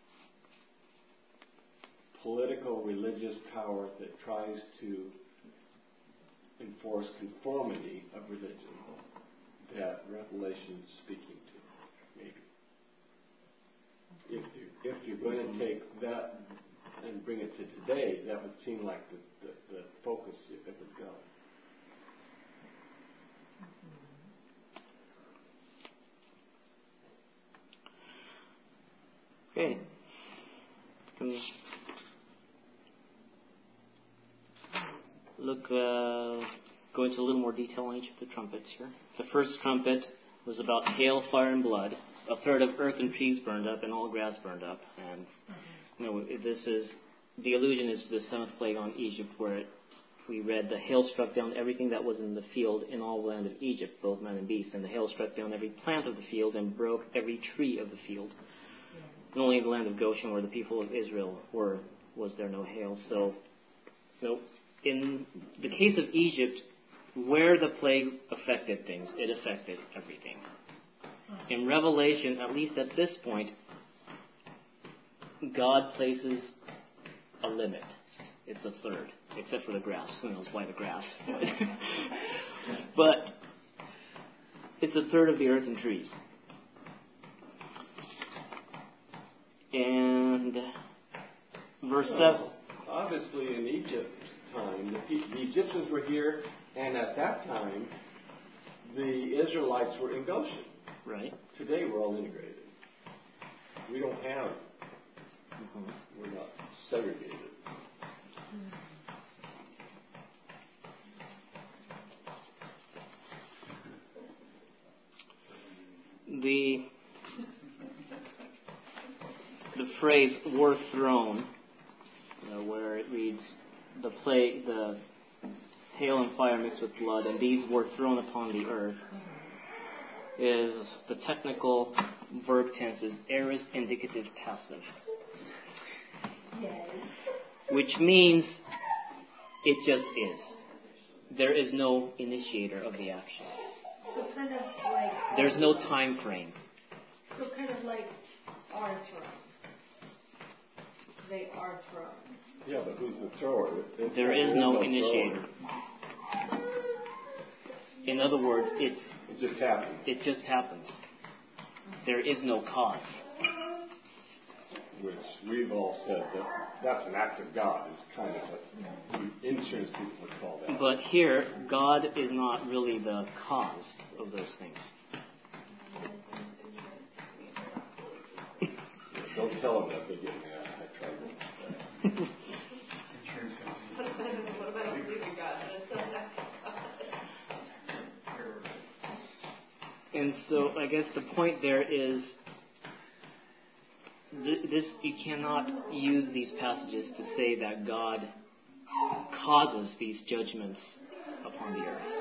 political religious power that tries to enforce conformity of religion that Revelation is speaking to, maybe. If, you, if you're going to take that and bring it to today, that would seem like the, the, the focus if it would go. Okay. Can look, uh, go into a little more detail on each of the trumpets here. The first trumpet was about hail, fire, and blood. A third of earth and trees burned up, and all grass burned up. And you know, this is the allusion is to the seventh plague on Egypt, where it, we read the hail struck down everything that was in the field in all the land of Egypt, both man and beast, and the hail struck down every plant of the field and broke every tree of the field. And only in the land of Goshen, where the people of Israel were, was there no hail. So, you know, in the case of Egypt, where the plague affected things, it affected everything. In Revelation, at least at this point, God places a limit. It's a third, except for the grass. Who knows why the grass? But it's a third of the earth and trees. And verse seven. Obviously, in Egypt's time, the, the Egyptians were here, and at that time, the Israelites were in Goshen. Right. Today, we're all integrated. We don't have. Mm-hmm. We're not segregated. The the phrase "were thrown," you know, where it reads, "The plague, the hail and fire mixed with blood, and these were thrown upon the earth," is the technical verb tense is aorist indicative passive. Yes. Which means it just is. There is no initiator of the action. So kind of like... There's no time frame. So kind of like our throne. They are thrown. Yeah, but who's the thrower? It's There is no no initiator. thrower. In other words, it's It just happens. it just happens. There is no cause. Which we've all said that that's an act of God. It's kind of what insurance people would call that. But here, God is not really the cause of those things. Don't tell them that they get mad. I tried to. Insurance companies. What about a believing God? That's not that And so I guess the point there is th- this you cannot use these passages to say that God causes these judgments upon the earth.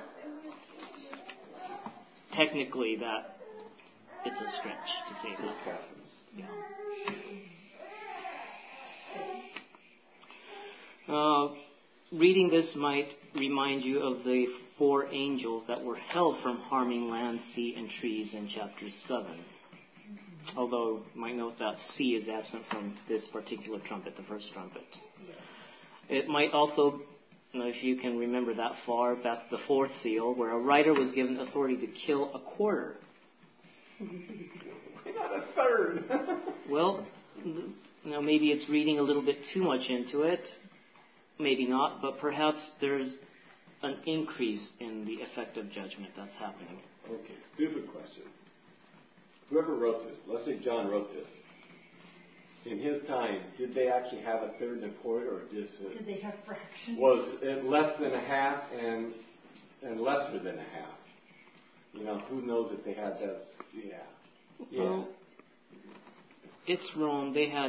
Technically, that it's a stretch to say It that. happens. Yeah. Uh, reading this might remind you of the four angels that were held from harming land, sea, and trees in chapter seven. Although you might note that sea is absent from this particular trumpet, the first trumpet. It might also, you know, if you can remember that far, back to the fourth seal, where a writer was given authority to kill a quarter. Why not a third? Well, you know, maybe it's reading a little bit too much into it. Maybe not, but perhaps there's an increase in the effect of judgment that's happening. Okay, stupid question. Whoever wrote this, let's say John wrote this. In his time, did they actually have a third and a quarter, or just uh, Did they have fractions? was it less than a half and and lesser than a half? You know, who knows if they had that? Yeah, yeah. Well, it's Rome. They had,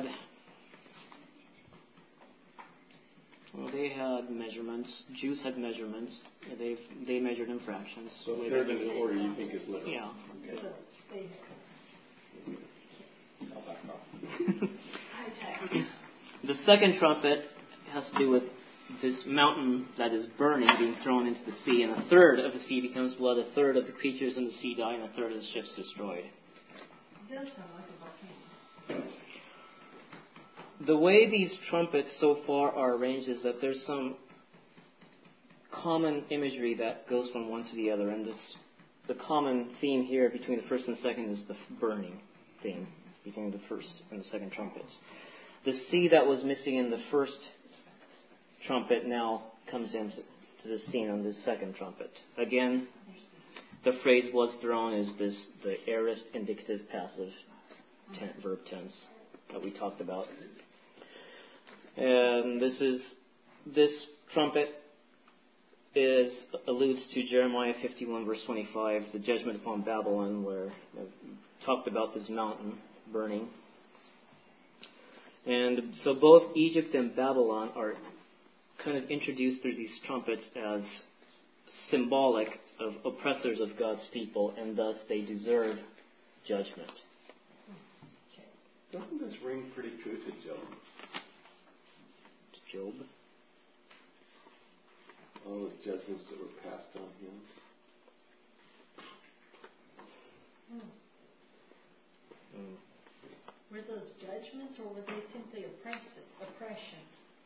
well, they had measurements. Jews had measurements. They they measured in fractions. So a third and a quarter, you think is literal? Yeah. Okay. So they I'll back off. The second trumpet has to do with this mountain that is burning being thrown into the sea, and a third of the sea becomes blood, a third of the creatures in the sea die, and a third of the ships destroyed. It does sound like a volcano. The way these trumpets so far are arranged is that there's some common imagery that goes from one to the other, and this, the common theme here between the first and second is the burning theme between the first and the second trumpets. The sea that was missing in the first trumpet now comes into to the scene on the second trumpet. Again, the phrase "was thrown" is this the aorist indicative passive ten, verb tense that we talked about. And this is this trumpet is alludes to Jeremiah fifty-one verse twenty-five, the judgment upon Babylon, where I've talked about this mountain burning. And so both Egypt and Babylon are kind of introduced through these trumpets as symbolic of oppressors of God's people, and thus they deserve judgment. Doesn't this ring pretty true to Job? To Job? All the judgments that were passed on him. Mm. Were those judgments, or were they simply oppressive, oppression?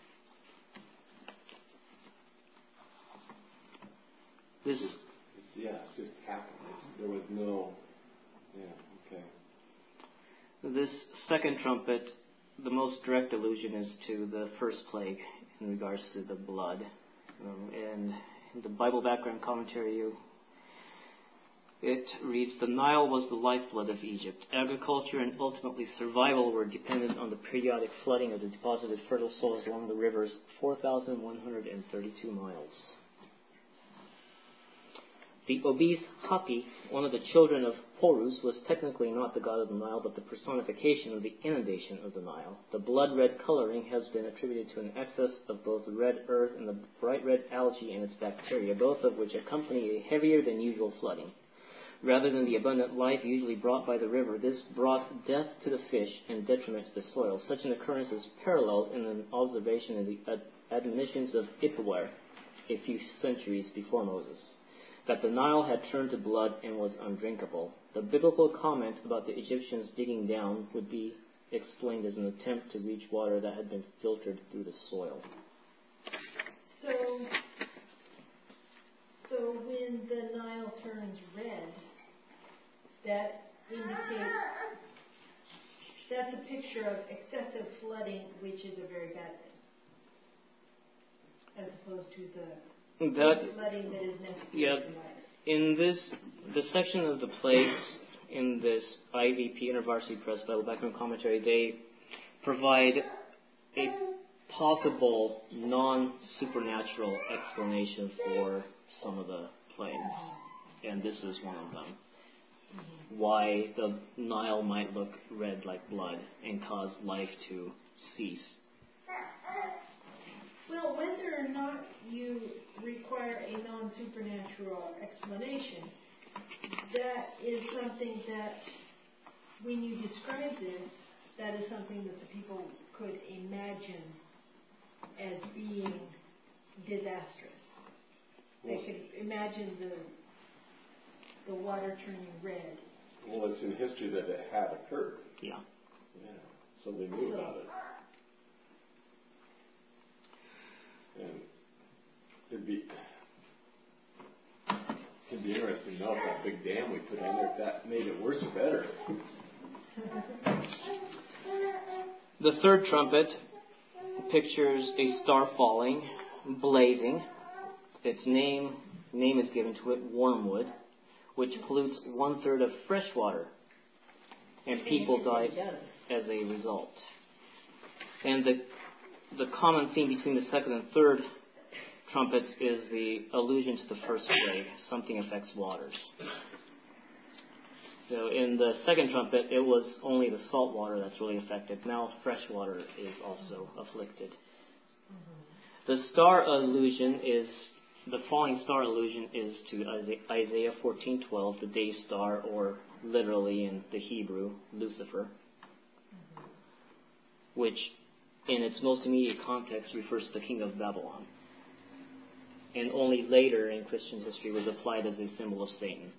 This, It's, yeah, it just happened. There was no, yeah, okay. this second trumpet, the most direct allusion is to the first plague in regards to the blood. Um, and in the Bible background commentary, you, it reads, "The Nile was the lifeblood of Egypt. Agriculture and ultimately survival were dependent on the periodic flooding of the deposited fertile soils along the rivers, four thousand one hundred thirty-two miles. The obese Hapi, one of the children of Horus, was technically not the god of the Nile, but the personification of the inundation of the Nile. The blood-red coloring has been attributed to an excess of both the red earth and the bright red algae and its bacteria, both of which accompany a heavier than usual flooding. Rather than the abundant life usually brought by the river, this brought death to the fish and detriment to the soil. Such an occurrence is paralleled in an observation in the ad- admonitions of Ipuwer a few centuries before Moses, that the Nile had turned to blood and was undrinkable. The biblical comment about the Egyptians digging down would be explained as an attempt to reach water that had been filtered through the soil. So, so when the Nile turns red, that indicates, that's a picture of excessive flooding, which is a very bad thing, as opposed to the That, flooding that is necessary yeah, for life. in this, the section of the plagues in this I V P, InterVarsity Press Bible Background Commentary, they provide a possible non-supernatural explanation for some of the plagues, and this is one of them. Why the Nile might look red like blood and cause life to cease. Well, whether or not you require a non-supernatural explanation, that is something that, when you describe this, that is something that the people could imagine as being disastrous. They could imagine the the water turning red. Well, it's in history that it had occurred. Yeah. Yeah. So they knew about it. And it'd be it'd be interesting to know if that big dam we put in there, if that made it worse or better. The third trumpet pictures a star falling, blazing. Its name name is given to it, wormwood, which pollutes one third of fresh water, and people die as a result. And the the common theme between the second and third trumpets is the allusion to the first plague. Something affects waters. So in the second trumpet, it was only the salt water that's really affected. Now fresh water is also afflicted. The star allusion is, the falling star allusion is to Isaiah fourteen twelve, the day star, or literally in the Hebrew, Lucifer, which in its most immediate context refers to the king of Babylon, and only later in Christian history was applied as a symbol of Satan.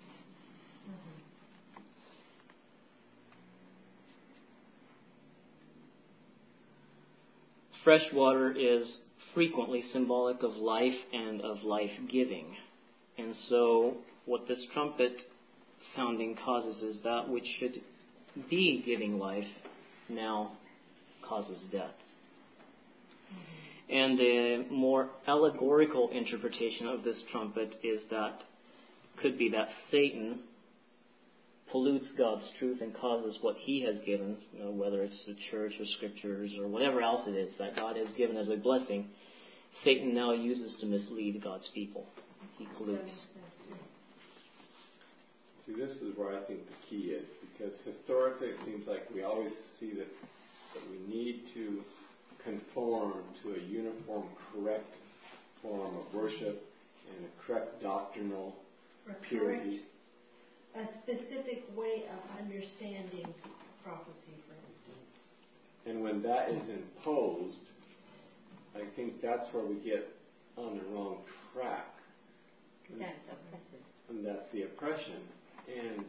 Fresh water is frequently symbolic of life and of life-giving. And so what this trumpet sounding causes is that which should be giving life now causes death. Mm-hmm. And a more allegorical interpretation of this trumpet is that, could be that Satan pollutes God's truth and causes what he has given, you know, whether it's the church or scriptures or whatever else it is that God has given as a blessing, Satan now uses to mislead God's people. He pollutes. See, this is where I think the key is, because historically it seems like we always see that, that we need to conform to a uniform, correct form of worship and a correct doctrinal or purity. Correct. A specific way of understanding prophecy, for instance. And when that is imposed, I think that's where we get on the wrong track. That's oppressive. And that's the oppression. And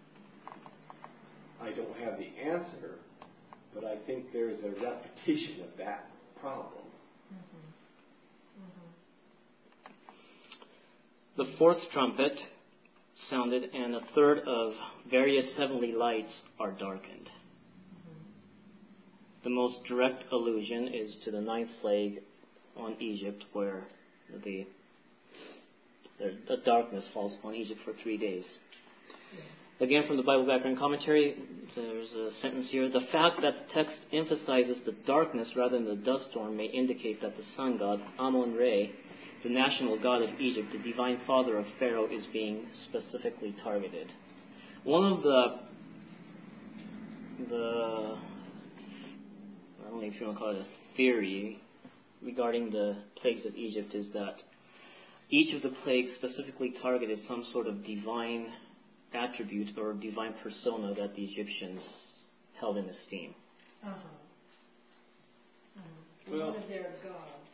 I don't have the answer, but I think there's a repetition of that problem. Mm-hmm. Mm-hmm. The fourth trumpet sounded, and a third of various heavenly lights are darkened. Mm-hmm. The most direct allusion is to the ninth plague on Egypt, where the, the, the darkness falls upon Egypt for three days. Yeah. Again, from the Bible Background Commentary, there's a sentence here. The fact that the text emphasizes the darkness rather than the dust storm may indicate that the sun god, Amun-Re, the national god of Egypt, the divine father of Pharaoh, is being specifically targeted. One of the, the I don't know if you want to call it a theory regarding the plagues of Egypt is that each of the plagues specifically targeted some sort of divine attribute or divine persona that the Egyptians held in esteem. Uh-huh. Uh-huh. Well, one of their gods.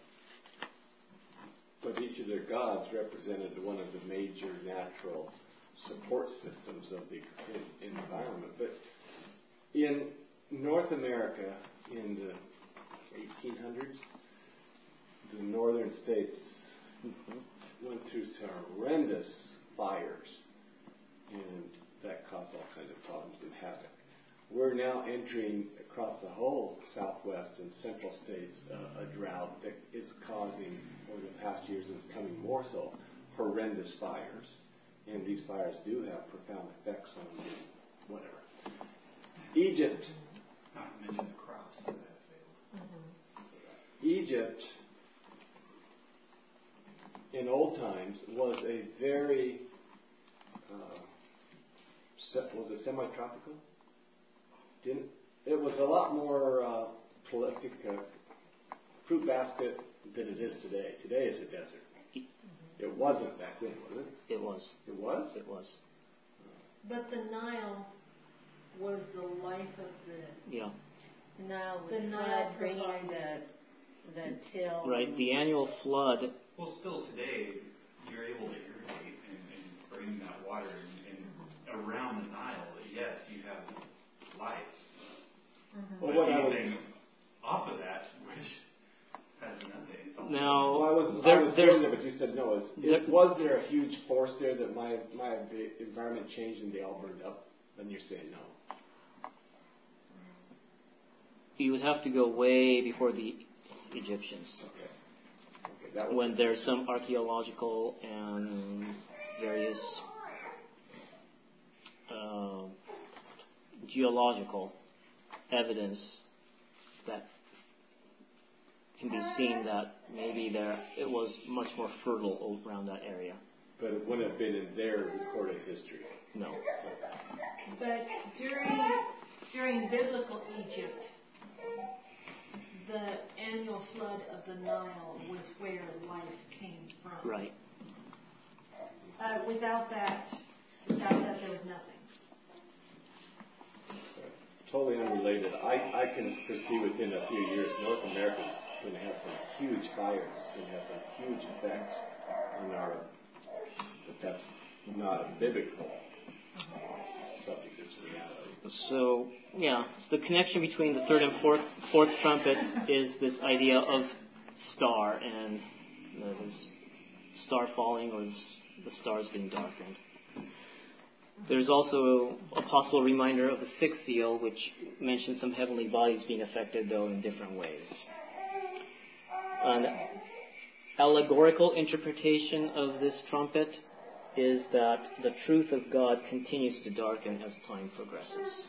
But each of their gods represented one of the major natural support systems of the in, environment. But in North America, in the eighteen hundreds, the northern states mm-hmm. went through some horrendous fires, and that caused all kinds of problems and havoc. We're now entering across the whole southwest and central states uh, a drought that is causing, over the past years, and it's coming more so, horrendous fires. And these fires do have profound effects on whatever. Egypt. Not to mention the crops that have failed. Mm-hmm. Egypt, in old times, was a very, uh, was it semi-tropical? Didn't, it was a lot more uh, prolific uh, fruit basket than it is today. Today is a desert. Mm-hmm. It wasn't back then, was it? It was. It was? It was. But the Nile was the life of the... Yeah. The Nile was The the Nile flood bringing provided. the, the till. Right. The annual flood. Well, still today, you're able to irrigate and, and bring that water and, and around the Nile. Yes, you have life. Mm-hmm. But Well, what anything I was, off of that, which has nothing. It's all Now, well, I was, there, I was there's, going there, but you said no. Is, there, is, was there a huge force there that my my environment changed and they all burned up? Then you're saying no. you would have to go way before the Egyptians. Okay. Okay. That was When there's some archaeological and various uh, geological evidence that can be seen that maybe there it was much more fertile around that area. But it wouldn't have been in their recorded history. No. But during during biblical Egypt, the annual flood of the Nile was where life came from. Right. Uh, without that, without that, there was nothing. Totally unrelated. I, I can foresee within a few years North America is going to have some huge fires. It's going to have some huge effects on our. But that's not a biblical subject. It's reality. So, yeah, so the connection between the third and fourth, fourth trumpets is this idea of star and you know, this star falling or this, the stars being darkened. There's also a possible reminder of the sixth seal, which mentions some heavenly bodies being affected, though in different ways. An allegorical interpretation of this trumpet is that the truth of God continues to darken as time progresses.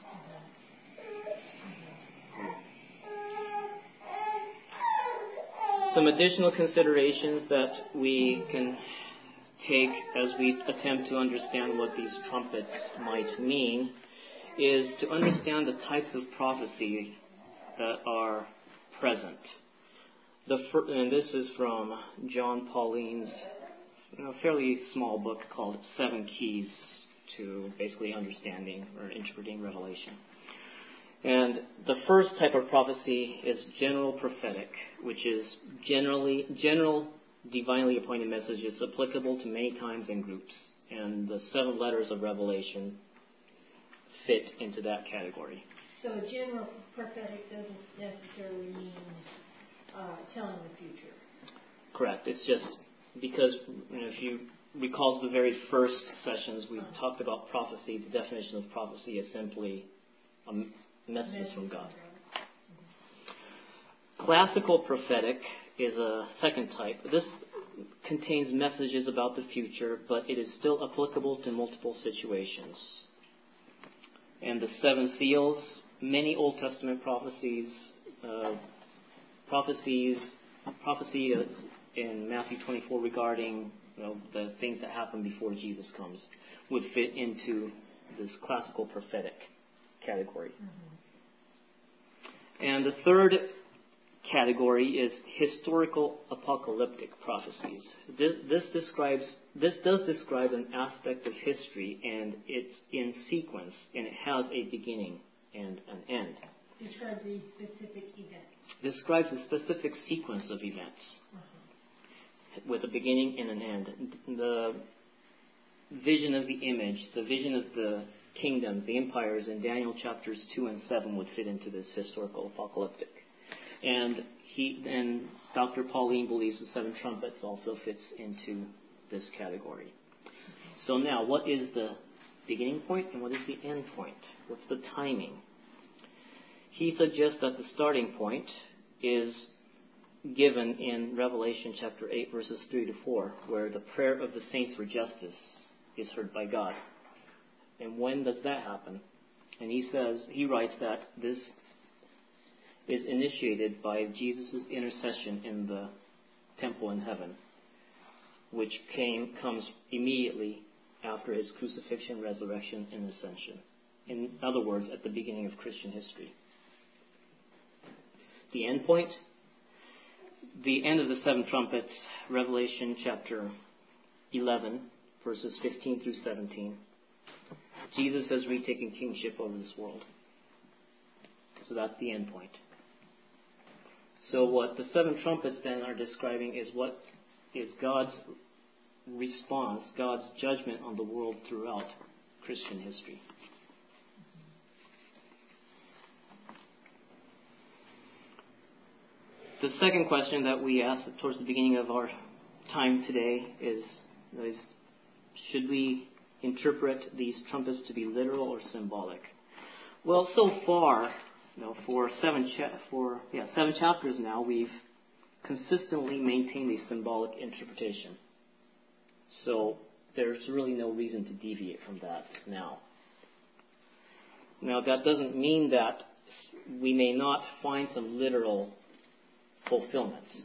Some additional considerations that we can take as we attempt to understand what these trumpets might mean is to understand the types of prophecy that are present. The fir- and this is from John Pauline's you know, fairly small book called Seven Keys to basically understanding or interpreting Revelation. And the first type of prophecy is general prophetic, which is generally general divinely appointed messages applicable to many times and groups. And the seven letters of Revelation fit into that category. So a general prophetic doesn't necessarily mean uh, telling the future. Correct. It's just because you know, if you recall the very first sessions, we uh-huh. talked about prophecy. The definition of prophecy is simply a message from God. Mm-hmm. Classical prophetic is a second type. This contains messages about the future, but it is still applicable to multiple situations. And the seven seals, many Old Testament prophecies, uh, prophecies, prophecy in Matthew twenty-four regarding you know, the things that happen before Jesus comes would fit into this classical prophetic category. Mm-hmm. And the third category is historical apocalyptic prophecies. This, this describes this does describe an aspect of history, and it's in sequence, and it has a beginning and an end. Describes a specific event. Describes a specific sequence of events uh-huh. with a beginning and an end. The vision of the image, the vision of the kingdoms, the empires in Daniel chapters two and seven would fit into this historical apocalyptic. And he and Doctor Pauline believes the seven trumpets also fits into this category. So now, what is the beginning point and what is the end point? What's the timing? He suggests that the starting point is given in Revelation chapter eight, verses three to four, where the prayer of the saints for justice is heard by God. And when does that happen? And he says, he writes that this is initiated by Jesus' intercession in the temple in heaven, which came comes immediately after his crucifixion, resurrection, and ascension. In other words, at the beginning of Christian history. The end point, the end of the seven trumpets, Revelation chapter eleven, verses fifteen through seventeen. Jesus has retaken kingship over this world. So that's the end point. So what the seven trumpets then are describing is what is God's response, God's judgment on the world throughout Christian history. The second question that we asked towards the beginning of our time today is, is should we interpret these trumpets to be literal or symbolic? Well, so far, you know, for seven cha- for yeah seven chapters now, we've consistently maintained a symbolic interpretation. So there's really no reason to deviate from that now. Now, that doesn't mean that we may not find some literal fulfillments.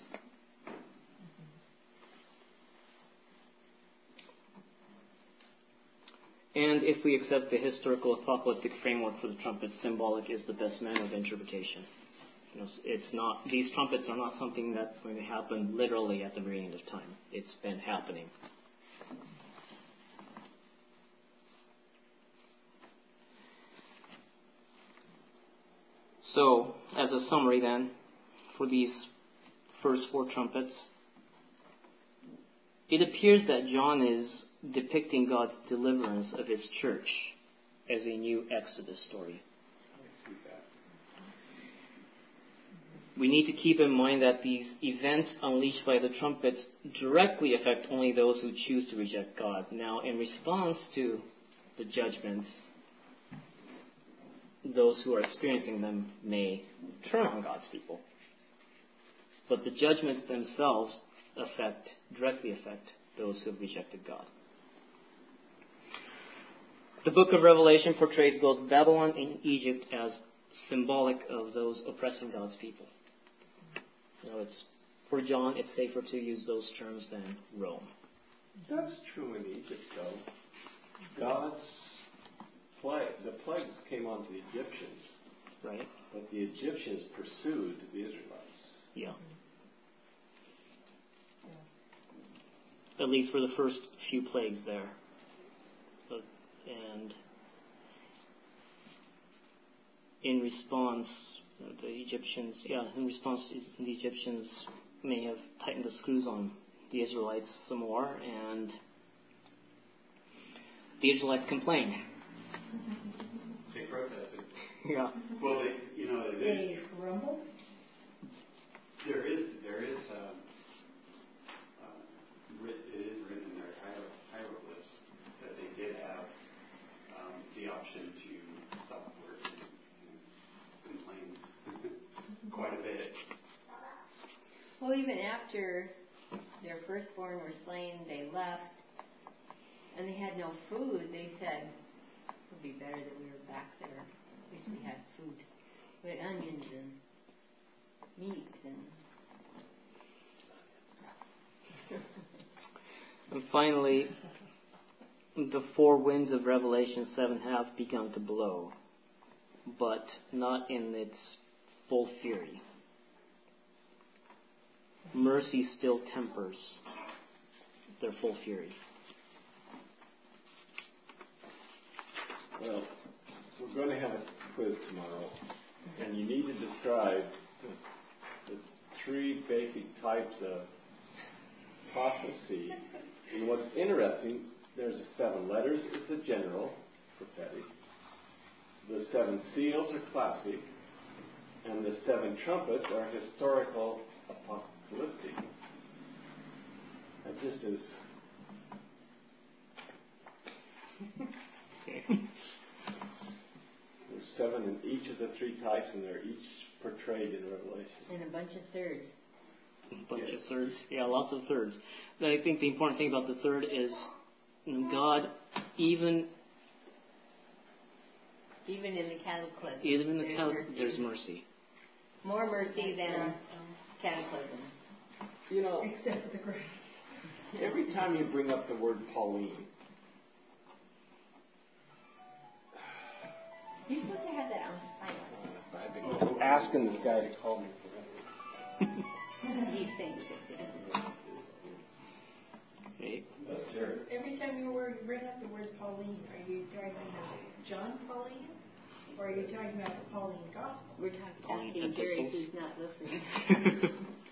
And if we accept the historical apocalyptic framework for the trumpets, symbolic is the best manner of interpretation. You know, it's not; these trumpets are not something that's going to happen literally at the very end of time. It's been happening. So, as a summary then, for these first four trumpets, it appears that John is depicting God's deliverance of his church as a new Exodus story. We need to keep in mind that these events unleashed by the trumpets directly affect only those who choose to reject God. Now, in response to the judgments, those who are experiencing them may turn on God's people. But the judgments themselves affect, directly affect those who have rejected God. The book of Revelation portrays both Babylon and Egypt as symbolic of those oppressing God's people. You know, it's for John, it's safer to use those terms than Rome. That's true in Egypt, though. God's plague, the plagues came on to the Egyptians, right? But the Egyptians pursued the Israelites. Yeah. At least for the first few plagues there. But, and in response, the Egyptians, yeah, in response, the Egyptians may have tightened the screws on the Israelites some more, and the Israelites complained. They protested. Yeah. Well, they, you know, they, They grumbled? there is, there is, um, uh, writ, it is written in their hier- hieroglyphs that they did have um, the option to stop working and complain quite a bit. Well, even after their firstborn were slain, they left, and they had no food. They said, it would be better that we were back there. At least we had food. We had onions and meat and... And finally, the four winds of Revelation seven have begun to blow, but not in its full fury. mercy still tempers their full fury. Well, we're going to have a quiz tomorrow, and you need to describe the, the three basic types of prophecy. And what's interesting, there's seven letters is the general, prophetic. The seven seals are classic, and the seven trumpets are historical, apocalyptic. That just is. There's seven in each of the three types, and they're each portrayed in Revelation. And a bunch of thirds. A bunch Yes. of thirds. Yeah, lots of thirds. I think the important thing about the third is God, even Even in the cataclysm. even in the there's cal- mercy. there's mercy. More mercy than cataclysm. You know, Except for the grave. every time you bring up the word Pauline, You're supposed to have that on silent. I've been asking this guy to call me forever. These things. Okay. Every time you word, bring up the word Pauline, are you talking about John Pauline? Or are you talking about the Pauline Gospel? We're talking Pauline asking Jerry epistles. who's not listening.